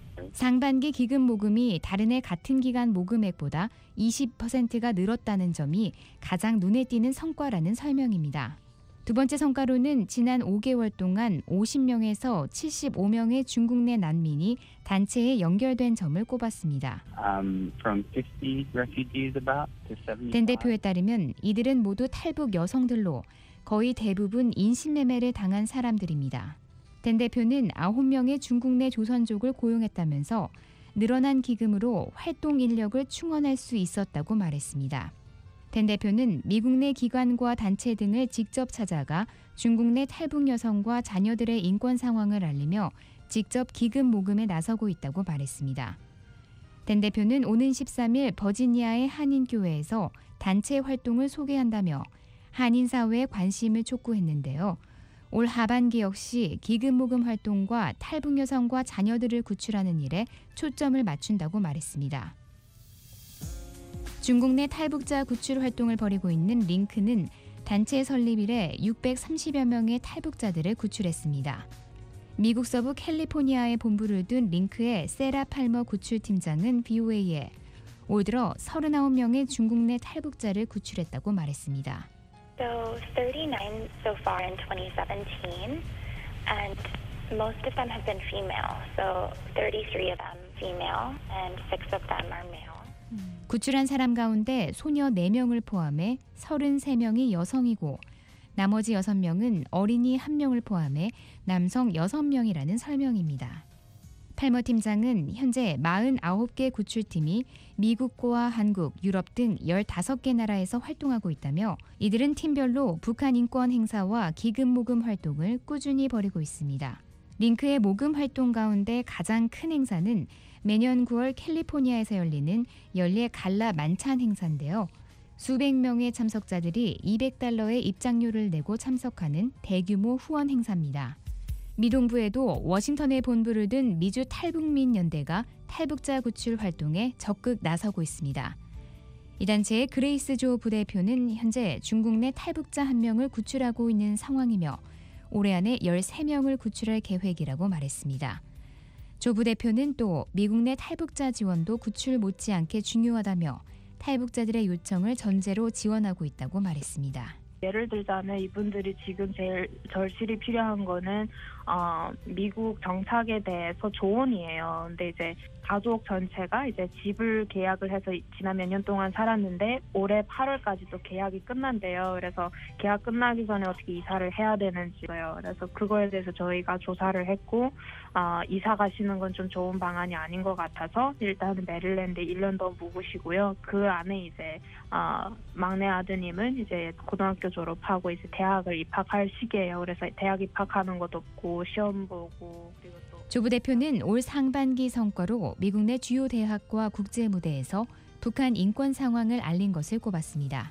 Speaker 10: 상반기 기금 모금이 다른 해 같은 기간 모금액보다 이십 퍼센트가 늘었다는 점이 가장 눈에 띄는 성과라는 설명입니다. 두 번째 성과로는 지난 오 개월 동안 오십 명에서 칠십오 명의 중국 내 난민이 단체에 연결된 점을 꼽았습니다.
Speaker 11: Um, from fifty refugees about to seventy-five.
Speaker 10: 댄 대표에 따르면 이들은 모두 탈북 여성들로 거의 대부분 인신매매를 당한 사람들입니다. 댄 대표는 아홉 명의 중국 내 조선족을 고용했다면서 늘어난 기금으로 활동 인력을 충원할 수 있었다고 말했습니다. 댄 대표는 미국 내 기관과 단체 등을 직접 찾아가 중국 내 탈북 여성과 자녀들의 인권 상황을 알리며 직접 기금 모금에 나서고 있다고 말했습니다. 댄 대표는 오는 십삼 일 버지니아의 한인교회에서 단체 활동을 소개한다며 한인사회에 관심을 촉구했는데요. 올 하반기 역시 기금 모금 활동과 탈북 여성과 자녀들을 구출하는 일에 초점을 맞춘다고 말했습니다. 중국 내 탈북자 구출 활동을 벌이고 있는 링크는 단체 설립 이래 육백삼십여 명의 탈북자들을 구출했습니다. 미국 서부 캘리포니아에 본부를 둔 링크의 세라 팔머 구출팀장은 비오에이에 올 들어 서른아홉 명의 중국 내 탈북자를 구출했다고 말했습니다.
Speaker 12: So thirty-nine so far in twenty seventeen, and most of them have been female. So thirty-three of them female, and six of them are male.
Speaker 10: 구출한 사람 가운데 소녀 네 명을 포함해 서른세 명이 여성이고 나머지 여섯 명은 어린이 한 명을 포함해 남성 여섯 명이라는 설명입니다. 팔머 팀장은 현재 사십구 개 구출팀이 미국과 한국, 유럽 등 열다섯 개 나라에서 활동하고 있다며 이들은 팀별로 북한 인권 행사와 기금 모금 활동을 꾸준히 벌이고 있습니다. 링크의 모금 활동 가운데 가장 큰 행사는 매년 구월 캘리포니아에서 열리는 연례 갈라 만찬 행사인데요. 수백 명의 참석자들이 이백 달러의 입장료를 내고 참석하는 대규모 후원 행사입니다. 미 동부에도 워싱턴에 본부를 둔 미주 탈북민 연대가 탈북자 구출 활동에 적극 나서고 있습니다. 이 단체의 그레이스 조 부대표는 현재 중국 내 탈북자 한 명을 구출하고 있는 상황이며 올해 안에 열세 명을 구출할 계획이라고 말했습니다. 조 부대표는 또 미국 내 탈북자 지원도 구출 못지않게 중요하다며 탈북자들의 요청을 전제로 지원하고 있다고 말했습니다.
Speaker 13: 예를 들자면 이분들이 지금 제일 절실히 필요한 거는 어, 미국 정착에 대해서 조언이에요. 근데 이제 가족 전체가 이제 집을 계약을 해서 지난 몇 년 동안 살았는데 올해 팔월까지도 계약이 끝난대요. 그래서 계약 끝나기 전에 어떻게 이사를 해야 되는지요. 그래서 그거에 대해서 저희가 조사를 했고 어, 이사 가시는 건 좀 좋은 방안이 아닌 것 같아서 일단은 메릴랜드 일 년 더 묵으시고요. 그 안에 이제 어, 막내 아드님은 이제 고등학교 졸업하고 이제 대학을 입학할 시기예요. 그래서 대학 입학하는 것도 없고 시험 보고 그리고 또
Speaker 10: 조 부대표는 올 상반기 성과로 미국 내 주요 대학과 국제 무대에서 북한 인권 상황을 알린 것을 꼽았습니다.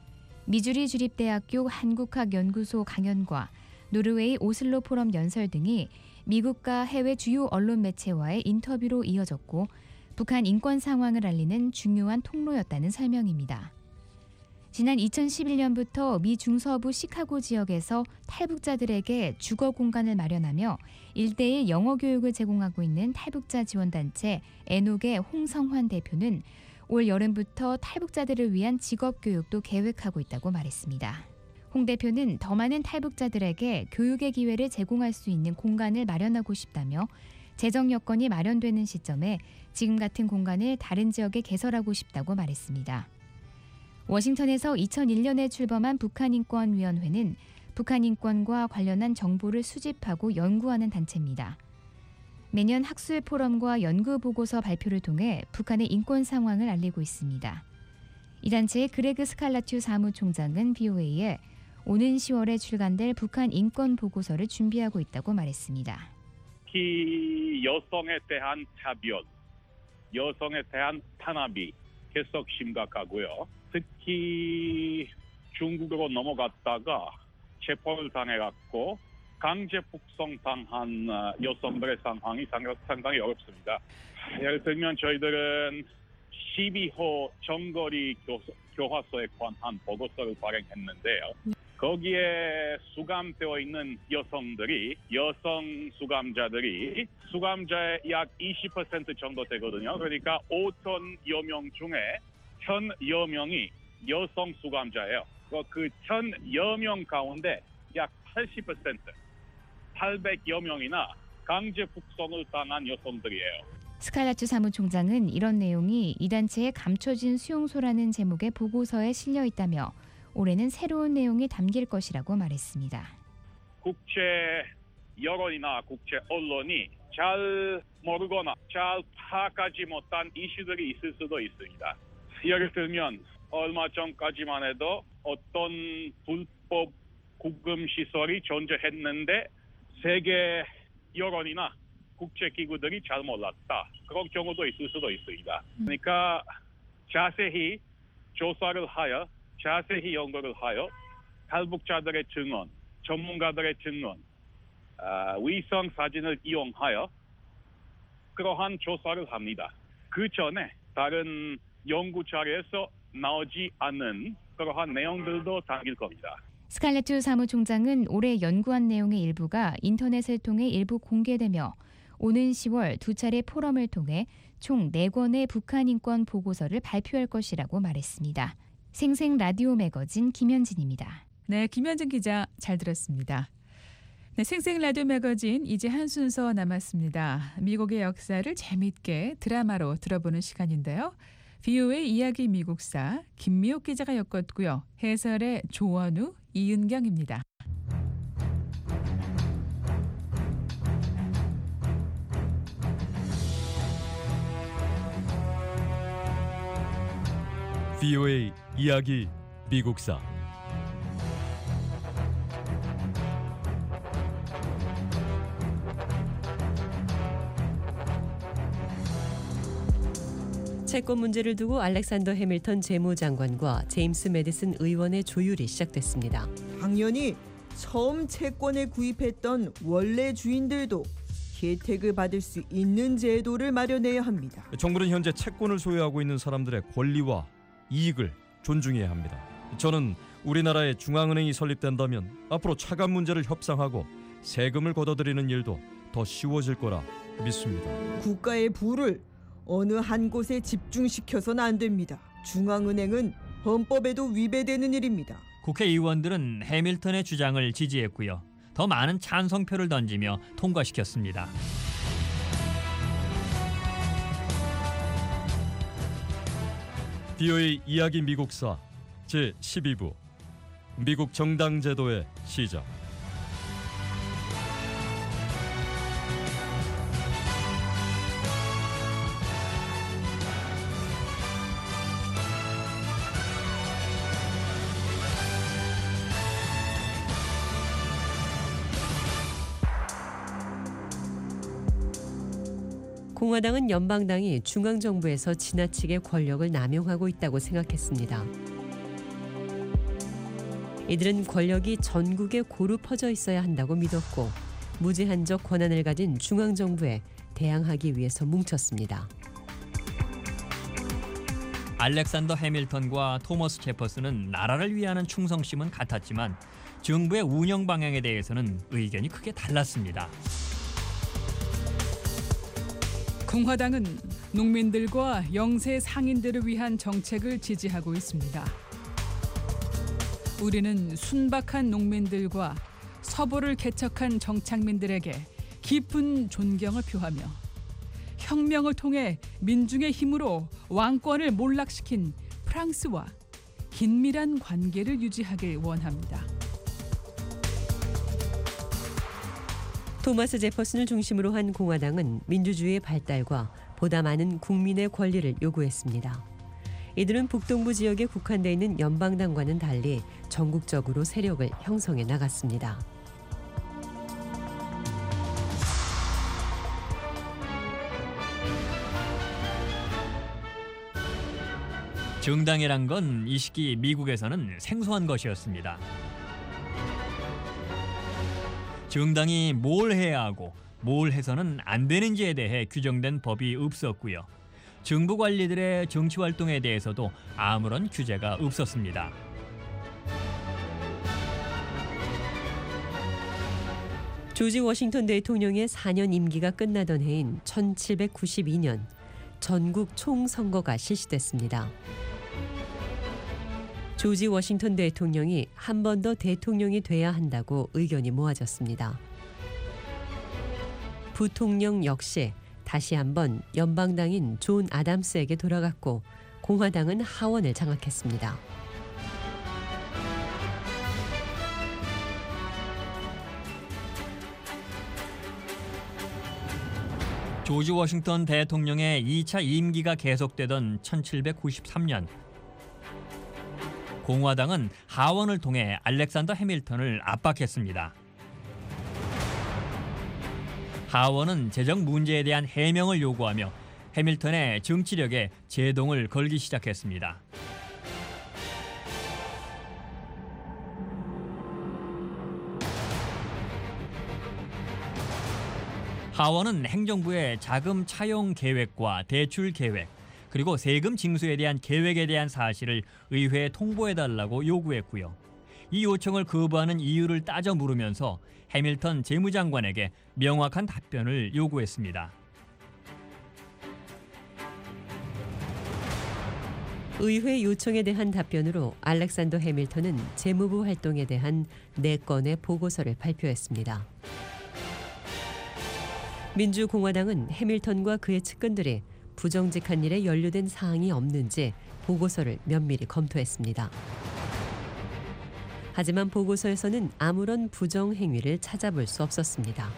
Speaker 10: 미주리 주립대학교 한국학 연구소 강연과 노르웨이 오슬로 포럼 연설 등이 미국과 해외 주요 언론 매체와의 인터뷰로 이어졌고 북한 인권 상황을 알리는 중요한 통로였다는 설명입니다. 지난 이천십일 년부터 미 중서부 시카고 지역에서 탈북자들에게 주거 공간을 마련하며 일대일 영어 교육을 제공하고 있는 탈북자 지원단체 에녹의 홍성환 대표는 올 여름부터 탈북자들을 위한 직업 교육도 계획하고 있다고 말했습니다. 홍 대표는 더 많은 탈북자들에게 교육의 기회를 제공할 수 있는 공간을 마련하고 싶다며 재정 여건이 마련되는 시점에 지금 같은 공간을 다른 지역에 개설하고 싶다고 말했습니다. 워싱턴에서 이천일 년에 출범한 북한인권위원회는 북한 인권과 관련한 정보를 수집하고 연구하는 단체입니다. 매년 학술 포럼과 연구 보고서 발표를 통해 북한의 인권 상황을 알리고 있습니다. 이 단체의 그레그 스칼라튜 사무총장은 비오에이에 오는 시월에 출간될 북한 인권 보고서를 준비하고 있다고 말했습니다.
Speaker 14: 특히 여성에 대한 차별, 여성에 대한 탄압이 계속 심각하고요. 특히 중국으로 넘어갔다가 체포를 당해갖고 강제 북송당한 여성들의 상황이 상당히 어렵습니다. 예를 들면 저희들은 십이 호 정거리 교과서에 관한 보고서를 발행했는데요. 거기에 수감되어 있는 여성들이, 여성 수감자들이 수감자의 약 이십 퍼센트 정도 되거든요. 그러니까 오천여 명 중에 천여 명이 여성 수감자예요. 그 천여 명 가운데 약 팔십 퍼센트, 팔백여 명이나 강제 북송을 당한 여성들이에요.
Speaker 10: 스칼라투 사무총장은 이런 내용이 이 단체의 감춰진 수용소라는 제목의 보고서에 실려 있다며 올해는 새로운 내용이 담길 것이라고 말했습니다.
Speaker 14: 국제 여론이나 국제 언론이 잘 모르거나 잘 파악하지 못한 이슈들이 있을 수도 있습니다. 예를 들면 얼마 전까지만 해도 어떤 불법 구금시설이 존재했는데 세계 여론이나 국제기구들이 잘 몰랐다. 그런 경우도 있을 수도 있습니다. 그러니까 자세히 조사를 하여 자세히 연구를 하여 탈북자들의 증언, 전문가들의 증언, 어, 위성 사진을 이용하여 그러한 조사를 합니다. 그 전에 다른 연구 자료에서 나오지 않는 그러한 내용들도 담길 겁니다.
Speaker 10: 스칼라투 사무총장은 올해 연구한 내용의 일부가 인터넷을 통해 일부 공개되며 오는 시월 두 차례 포럼을 통해 총 네 권의 북한 인권 보고서를 발표할 것이라고 말했습니다. 생생 라디오 매거진 김현진입니다.
Speaker 5: 네, 김현진 기자 잘 들었습니다. 네, 생생 라디오 매거진 이제 한 순서 남았습니다. 미국의 역사를 재미있게 드라마로 들어보는 시간인데요. 비오에이 이야기 미국사 김미옥 기자가 엮었고요. 해설의 조원우, 이은경입니다.
Speaker 4: 비오에이 이야기 미국사
Speaker 15: 채권 문제를 두고 알렉산더 해밀턴 재무장관과 제임스 매디슨 의원의 조율이 시작됐습니다.
Speaker 16: 당연히 처음 채권을 구입했던 원래 주인들도 혜택을 받을 수 있는 제도를 마련해야 합니다.
Speaker 17: 정부는 현재 채권을 소유하고 있는 사람들의 권리와 이익을 존중해야 합니다. 저는 우리나라에 중앙은행이 설립된다면 앞으로 차관 문제를 협상하고 세금을 걷어들이는 일도 더 쉬워질 거라 믿습니다.
Speaker 16: 국가의 부를 어느 한 곳에 집중시켜서는 안 됩니다. 중앙은행은 헌법에도 위배되는 일입니다.
Speaker 18: 국회의원들은 해밀턴의 주장을 지지했고요. 더 많은 찬성표를 던지며 통과시켰습니다.
Speaker 17: 비오에이 이야기 미국사 제십이 부 미국 정당 제도의 시작.
Speaker 15: 공화당은 연방당이 중앙정부에서 지나치게 권력을 남용하고 있다고 생각했습니다. 이들은 권력이 전국에 고루 퍼져 있어야 한다고 믿었고 무제한적 권한을 가진 중앙정부에 대항하기 위해서 뭉쳤습니다.
Speaker 18: 알렉산더 해밀턴과 토머스 제퍼슨은 나라를 위하는 충성심은 같았지만 정부의 운영 방향에 대해서는 의견이 크게 달랐습니다.
Speaker 5: 공화당은 농민들과 영세 상인들을 위한 정책을 지지하고 있습니다. 우리는 순박한 농민들과 서부를 개척한 정착민들에게 깊은 존경을 표하며 혁명을 통해 민중의 힘으로 왕권을 몰락시킨 프랑스와 긴밀한 관계를 유지하길 원합니다.
Speaker 15: 토마스 제퍼슨을 중심으로 한 공화당은 민주주의의 발달과 보다 많은 국민의 권리를 요구했습니다. 이들은 북동부 지역에 국한돼 있는 연방당과는 달리 전국적으로 세력을 형성해 나갔습니다.
Speaker 18: 정당이란 건 이 시기 미국에서는 생소한 것이었습니다. 정당이 뭘 해야 하고 뭘 해서는 안 되는지에 대해 규정된 법이 없었고요. 정부 관리들의 정치 활동에 대해서도 아무런 규제가 없었습니다.
Speaker 15: 조지 워싱턴 대통령의 사 년 임기가 끝나던 해인 천칠백구십이 년 전국 총선거가 실시됐습니다. 조지 워싱턴 대통령이 한 번 더 대통령이 돼야 한다고 의견이 모아졌습니다. 부통령 역시 다시 한번 연방당인 존 아담스에게 돌아갔고 공화당은 하원을 장악했습니다.
Speaker 18: 조지 워싱턴 대통령의 이 차 임기가 계속되던 천칠백구십삼 년 공화당은 하원을 통해 알렉산더 해밀턴을 압박했습니다. 하원은 재정 문제에 대한 해명을 요구하며 해밀턴의 정치력에 제동을 걸기 시작했습니다. 하원은 행정부의 자금 차용 계획과 대출 계획, 그리고 세금 징수에 대한 계획에 대한 사실을 의회에 통보해달라고 요구했고요. 이 요청을 거부하는 이유를 따져 물으면서 해밀턴 재무장관에게 명확한 답변을 요구했습니다.
Speaker 15: 의회 요청에 대한 답변으로 알렉산더 해밀턴은 재무부 활동에 대한 네 건의 보고서를 발표했습니다. 민주공화당은 해밀턴과 그의 측근들이 부정직한 일에 연루된 사항이 없는지 보고서를 면밀히 검토했습니다. 하지만 보고서에서는 아무런 부정 행위를 찾아볼 수 없었습니다.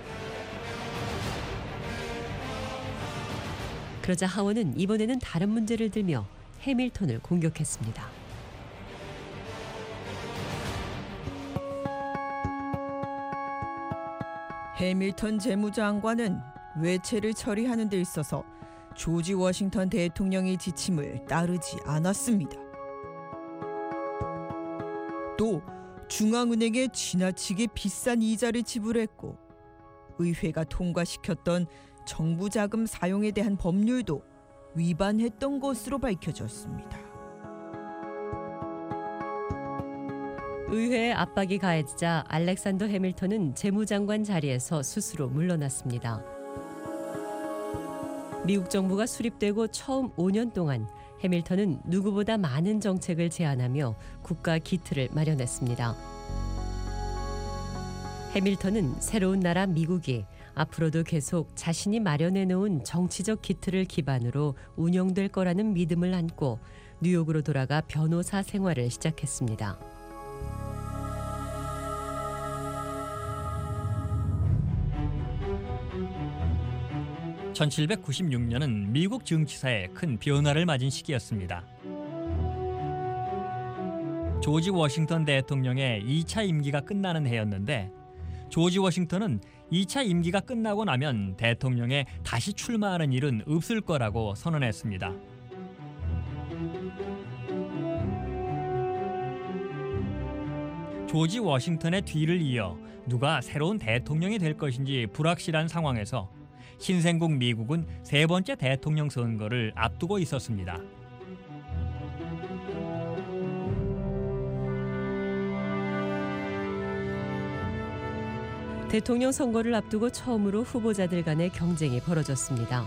Speaker 15: 그러자 하원은 이번에는 다른 문제를 들며 해밀턴을 공격했습니다.
Speaker 16: 해밀턴 재무장관은 외채를 처리하는 데 있어서 조지 워싱턴 대통령의 지침을 따르지 않았습니다. 또 중앙은행에 지나치게 비싼 이자를 지불했고 의회가 통과시켰던 정부 자금 사용에 대한 법률도 위반했던 것으로 밝혀졌습니다.
Speaker 15: 의회의 압박이 가해지자 알렉산더 해밀턴은 재무장관 자리에서 스스로 물러났습니다. 미국 정부가 수립되고 처음 오 년 동안 해밀턴은 누구보다 많은 정책을 제안하며 국가 기틀을 마련했습니다. 해밀턴은 새로운 나라 미국이 앞으로도 계속 자신이 마련해 놓은 정치적 기틀을 기반으로 운영될 거라는 믿음을 안고 뉴욕으로 돌아가 변호사 생활을 시작했습니다.
Speaker 18: 천칠백구십육 년은 미국 정치사에 큰 변화를 맞은 시기였습니다. 조지 워싱턴 대통령의 이 차 임기가 끝나는 해였는데 조지 워싱턴은 이 차 임기가 끝나고 나면 대통령에 다시 출마하는 일은 없을 거라고 선언했습니다. 조지 워싱턴의 뒤를 이어 누가 새로운 대통령이 될 것인지 불확실한 상황에서 신생국 미국은 세 번째 대통령 선거를 앞두고 있었습니다.
Speaker 15: 대통령 선거를 앞두고 처음으로 후보자들 간의 경쟁이 벌어졌습니다.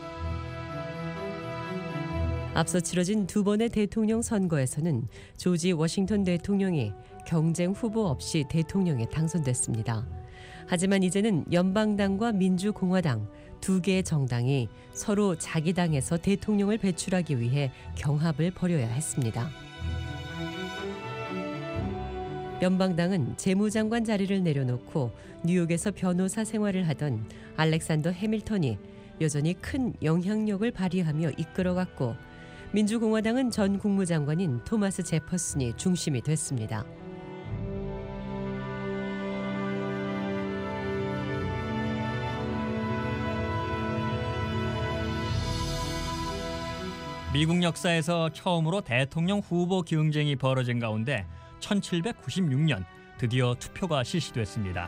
Speaker 15: 앞서 치러진 두 번의 대통령 선거에서는 조지 워싱턴 대통령이 경쟁 후보 없이 대통령에 당선됐습니다. 하지만 이제는 연방당과 민주공화당 두 개의 정당이 서로 자기 당에서 대통령을 배출하기 위해 경합을 벌여야 했습니다. 연방당은 재무장관 자리를 내려놓고 뉴욕에서 변호사 생활을 하던 알렉산더 해밀턴이 여전히 큰 영향력을 발휘하며 이끌어갔고, 민주공화당은 전 국무장관인 토마스 제퍼슨이 중심이 됐습니다.
Speaker 18: 미국 역사에서 처음으로 대통령 후보 경쟁이 벌어진 가운데 천칠백구십육 년 드디어 투표가 실시됐습니다.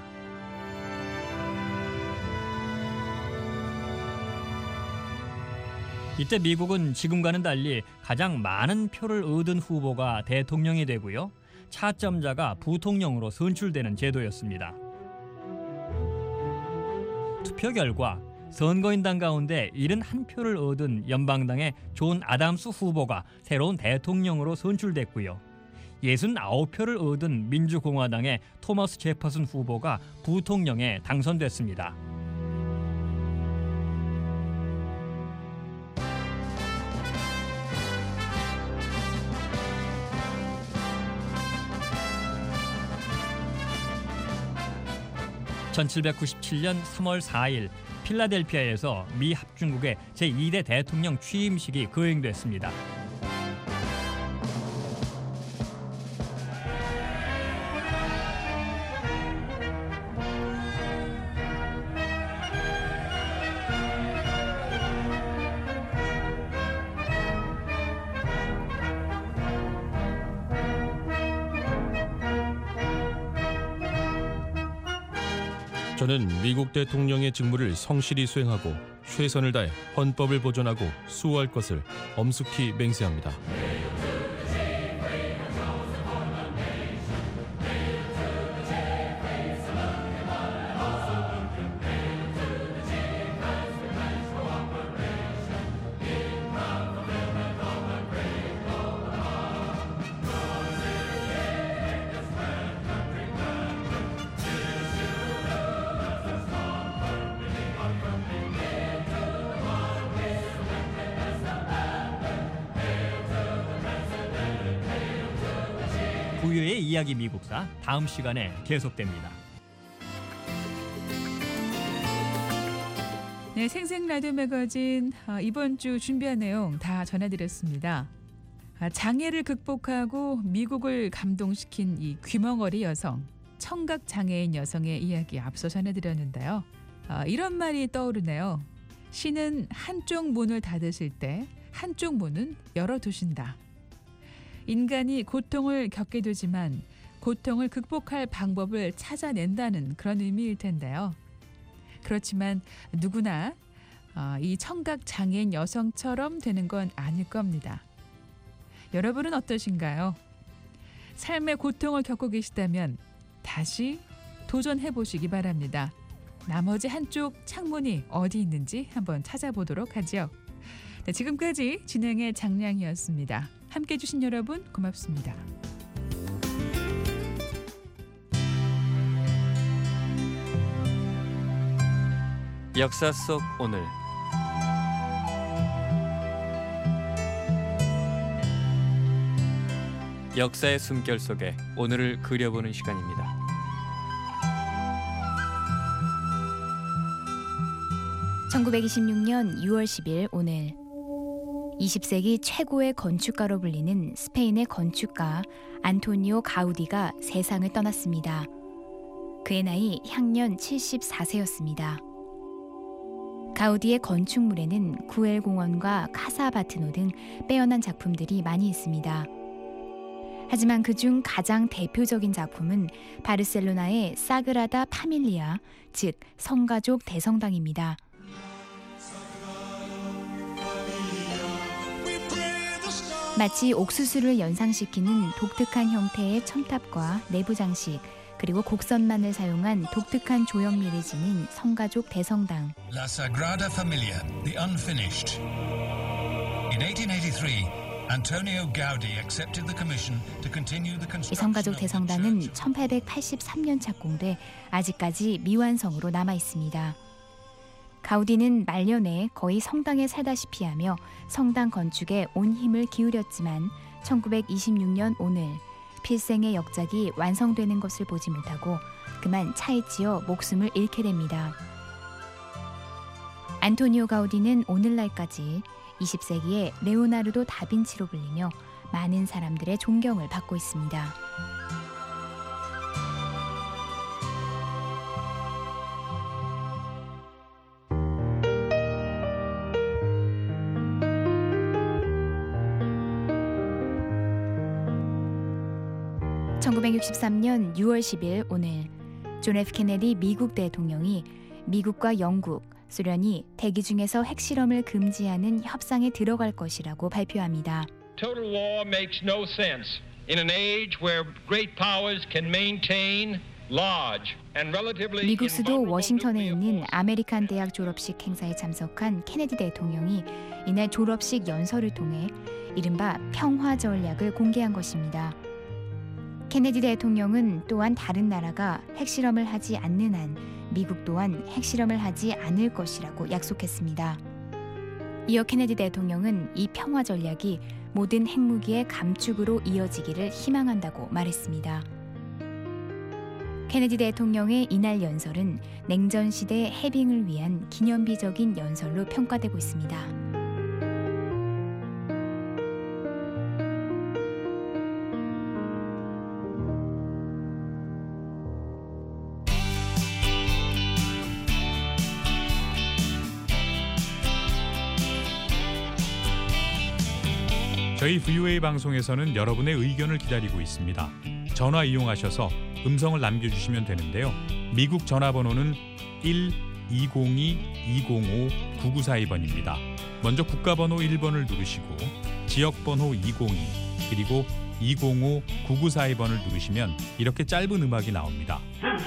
Speaker 18: 이때 미국은 지금과는 달리 가장 많은 표를 얻은 후보가 대통령이 되고요. 차점자가 부통령으로 선출되는 제도였습니다. 투표 결과 선거인단 가운데 칠십일 표를 얻은 연방당의 존 아담스 후보가 새로운 대통령으로 선출됐고요. 육십구 표를 얻은 민주공화당의 토머스 제퍼슨 후보가 부통령에 당선됐습니다. 천칠백구십칠 년 삼월 사일 필라델피아에서 미 합중국의 제이 대 대통령 취임식이 거행됐습니다.
Speaker 17: 저는 미국 대통령의 직무를 성실히 수행하고 최선을 다해 헌법을 보존하고 수호할 것을 엄숙히 맹세합니다.
Speaker 18: 부유의 이야기 미국사 다음 시간에 계속됩니다.
Speaker 5: 네, 생생 라디오 매거진 어, 이번 주 준비한 내용 다 전해드렸습니다. 아, 장애를 극복하고 미국을 감동시킨 이 귀멍거리 여성, 청각 장애인 여성의 이야기 앞서 전해드렸는데요. 어, 이런 말이 떠오르네요. 신은 한쪽 문을 닫으실 때 한쪽 문은 열어두신다. 인간이 고통을 겪게 되지만 고통을 극복할 방법을 찾아낸다는 그런 의미일 텐데요. 그렇지만 누구나 이 청각 장애인 여성처럼 되는 건 아닐 겁니다. 여러분은 어떠신가요? 삶의 고통을 겪고 계시다면 다시 도전해 보시기 바랍니다. 나머지 한쪽 창문이 어디 있는지 한번 찾아보도록 하죠. 네, 지금까지 진행의 장량이었습니다. 함께해 주신 여러분 고맙습니다.
Speaker 19: 역사 속 오늘 역사의 숨결 속에 오늘을 그려보는 시간입니다.
Speaker 10: 천구백이십육 년 유월 십일 오늘 이십 세기 최고의 건축가로 불리는 스페인의 건축가 안토니오 가우디가 세상을 떠났습니다. 그의 나이 향년 칠십사 세였습니다. 가우디의 건축물에는 구엘 공원과 카사 바트노 등 빼어난 작품들이 많이 있습니다. 하지만 그중 가장 대표적인 작품은 바르셀로나의 사그라다 파밀리아, 즉 성가족 대성당입니다. 마치 옥수수를 연상시키는 독특한 형태의 첨탑과 내부 장식, 그리고 곡선만을 사용한 독특한 조형미를 지닌 성가족 대성당.
Speaker 20: La Sagrada Familia, the Unfinished. In eighteen eighty-three, Antonio Gaudi accepted the commission to continue the construction.
Speaker 10: 이 성가족 대성당은 천팔백팔십삼 년 착공돼 아직까지 미완성으로 남아 있습니다. 가우디는 말년에 거의 성당에 살다시피 하며 성당 건축에 온 힘을 기울였지만 천구백이십육 년 오늘 필생의 역작이 완성되는 것을 보지 못하고 그만 차에 치여 목숨을 잃게 됩니다. 안토니오 가우디는 오늘날까지 이십 세기의 레오나르도 다빈치로 불리며 많은 사람들의 존경을 받고 있습니다. 천구백육십삼 년 유월 십일 오늘 존 에프 케네디 미국 대통령이 미국과 영국, 소련이 대기 중에서 핵실험을 금지하는 협상에 들어갈 것이라고 발표합니다.
Speaker 21: Total war makes no sense in an age where great powers can maintain large and relatively
Speaker 10: 미국 수도 워싱턴에 있는 아메리칸 대학 졸업식 행사에 참석한 케네디 대통령이 이날 졸업식 연설을 통해 이른바 평화 전략을 공개한 것입니다. 케네디 대통령은 또한 다른 나라가 핵실험을 하지 않는 한 미국 또한 핵실험을 하지 않을 것이라고 약속했습니다. 이어 케네디 대통령은 이 평화 전략이 모든 핵무기의 감축으로 이어지기를 희망한다고 말했습니다. 케네디 대통령의 이날 연설은 냉전 시대 해빙을 위한 기념비적인 연설로 평가되고 있습니다.
Speaker 22: 저희 브이오에이 방송에서는 여러분의 의견을 기다리고 있습니다. 전화 이용하셔서 음성을 남겨주시면 되는데요. 미국 전화번호는 일 이공이 이공오 구구사이 번입니다. 먼저 국가번호 일 번을 누르시고 지역번호 이공이 그리고 이공오 구구사이 번을 누르시면 이렇게 짧은 음악이 나옵니다.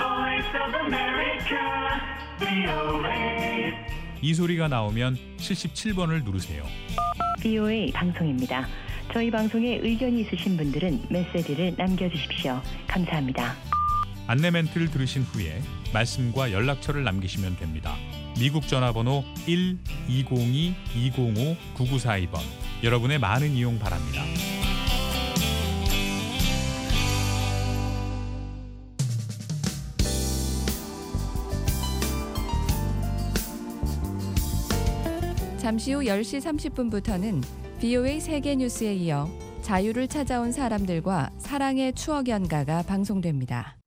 Speaker 22: 이 소리가 나오면 칠십칠 번을 누르세요.
Speaker 23: 브이오에이 방송입니다. 저희 방송에 의견이 있으신 분들은 메시지를 남겨주십시오. 감사합니다.
Speaker 22: 안내 멘트를 들으신 후에 말씀과 연락처를 남기시면 됩니다. 미국 전화번호 일 이공이 이공오 구구사이 번 여러분의 많은 이용 바랍니다.
Speaker 3: 잠시 후 열 시 삼십 분부터는 브이오에이 세계뉴스에 이어 자유를 찾아온 사람들과 사랑의 추억 연가가 방송됩니다.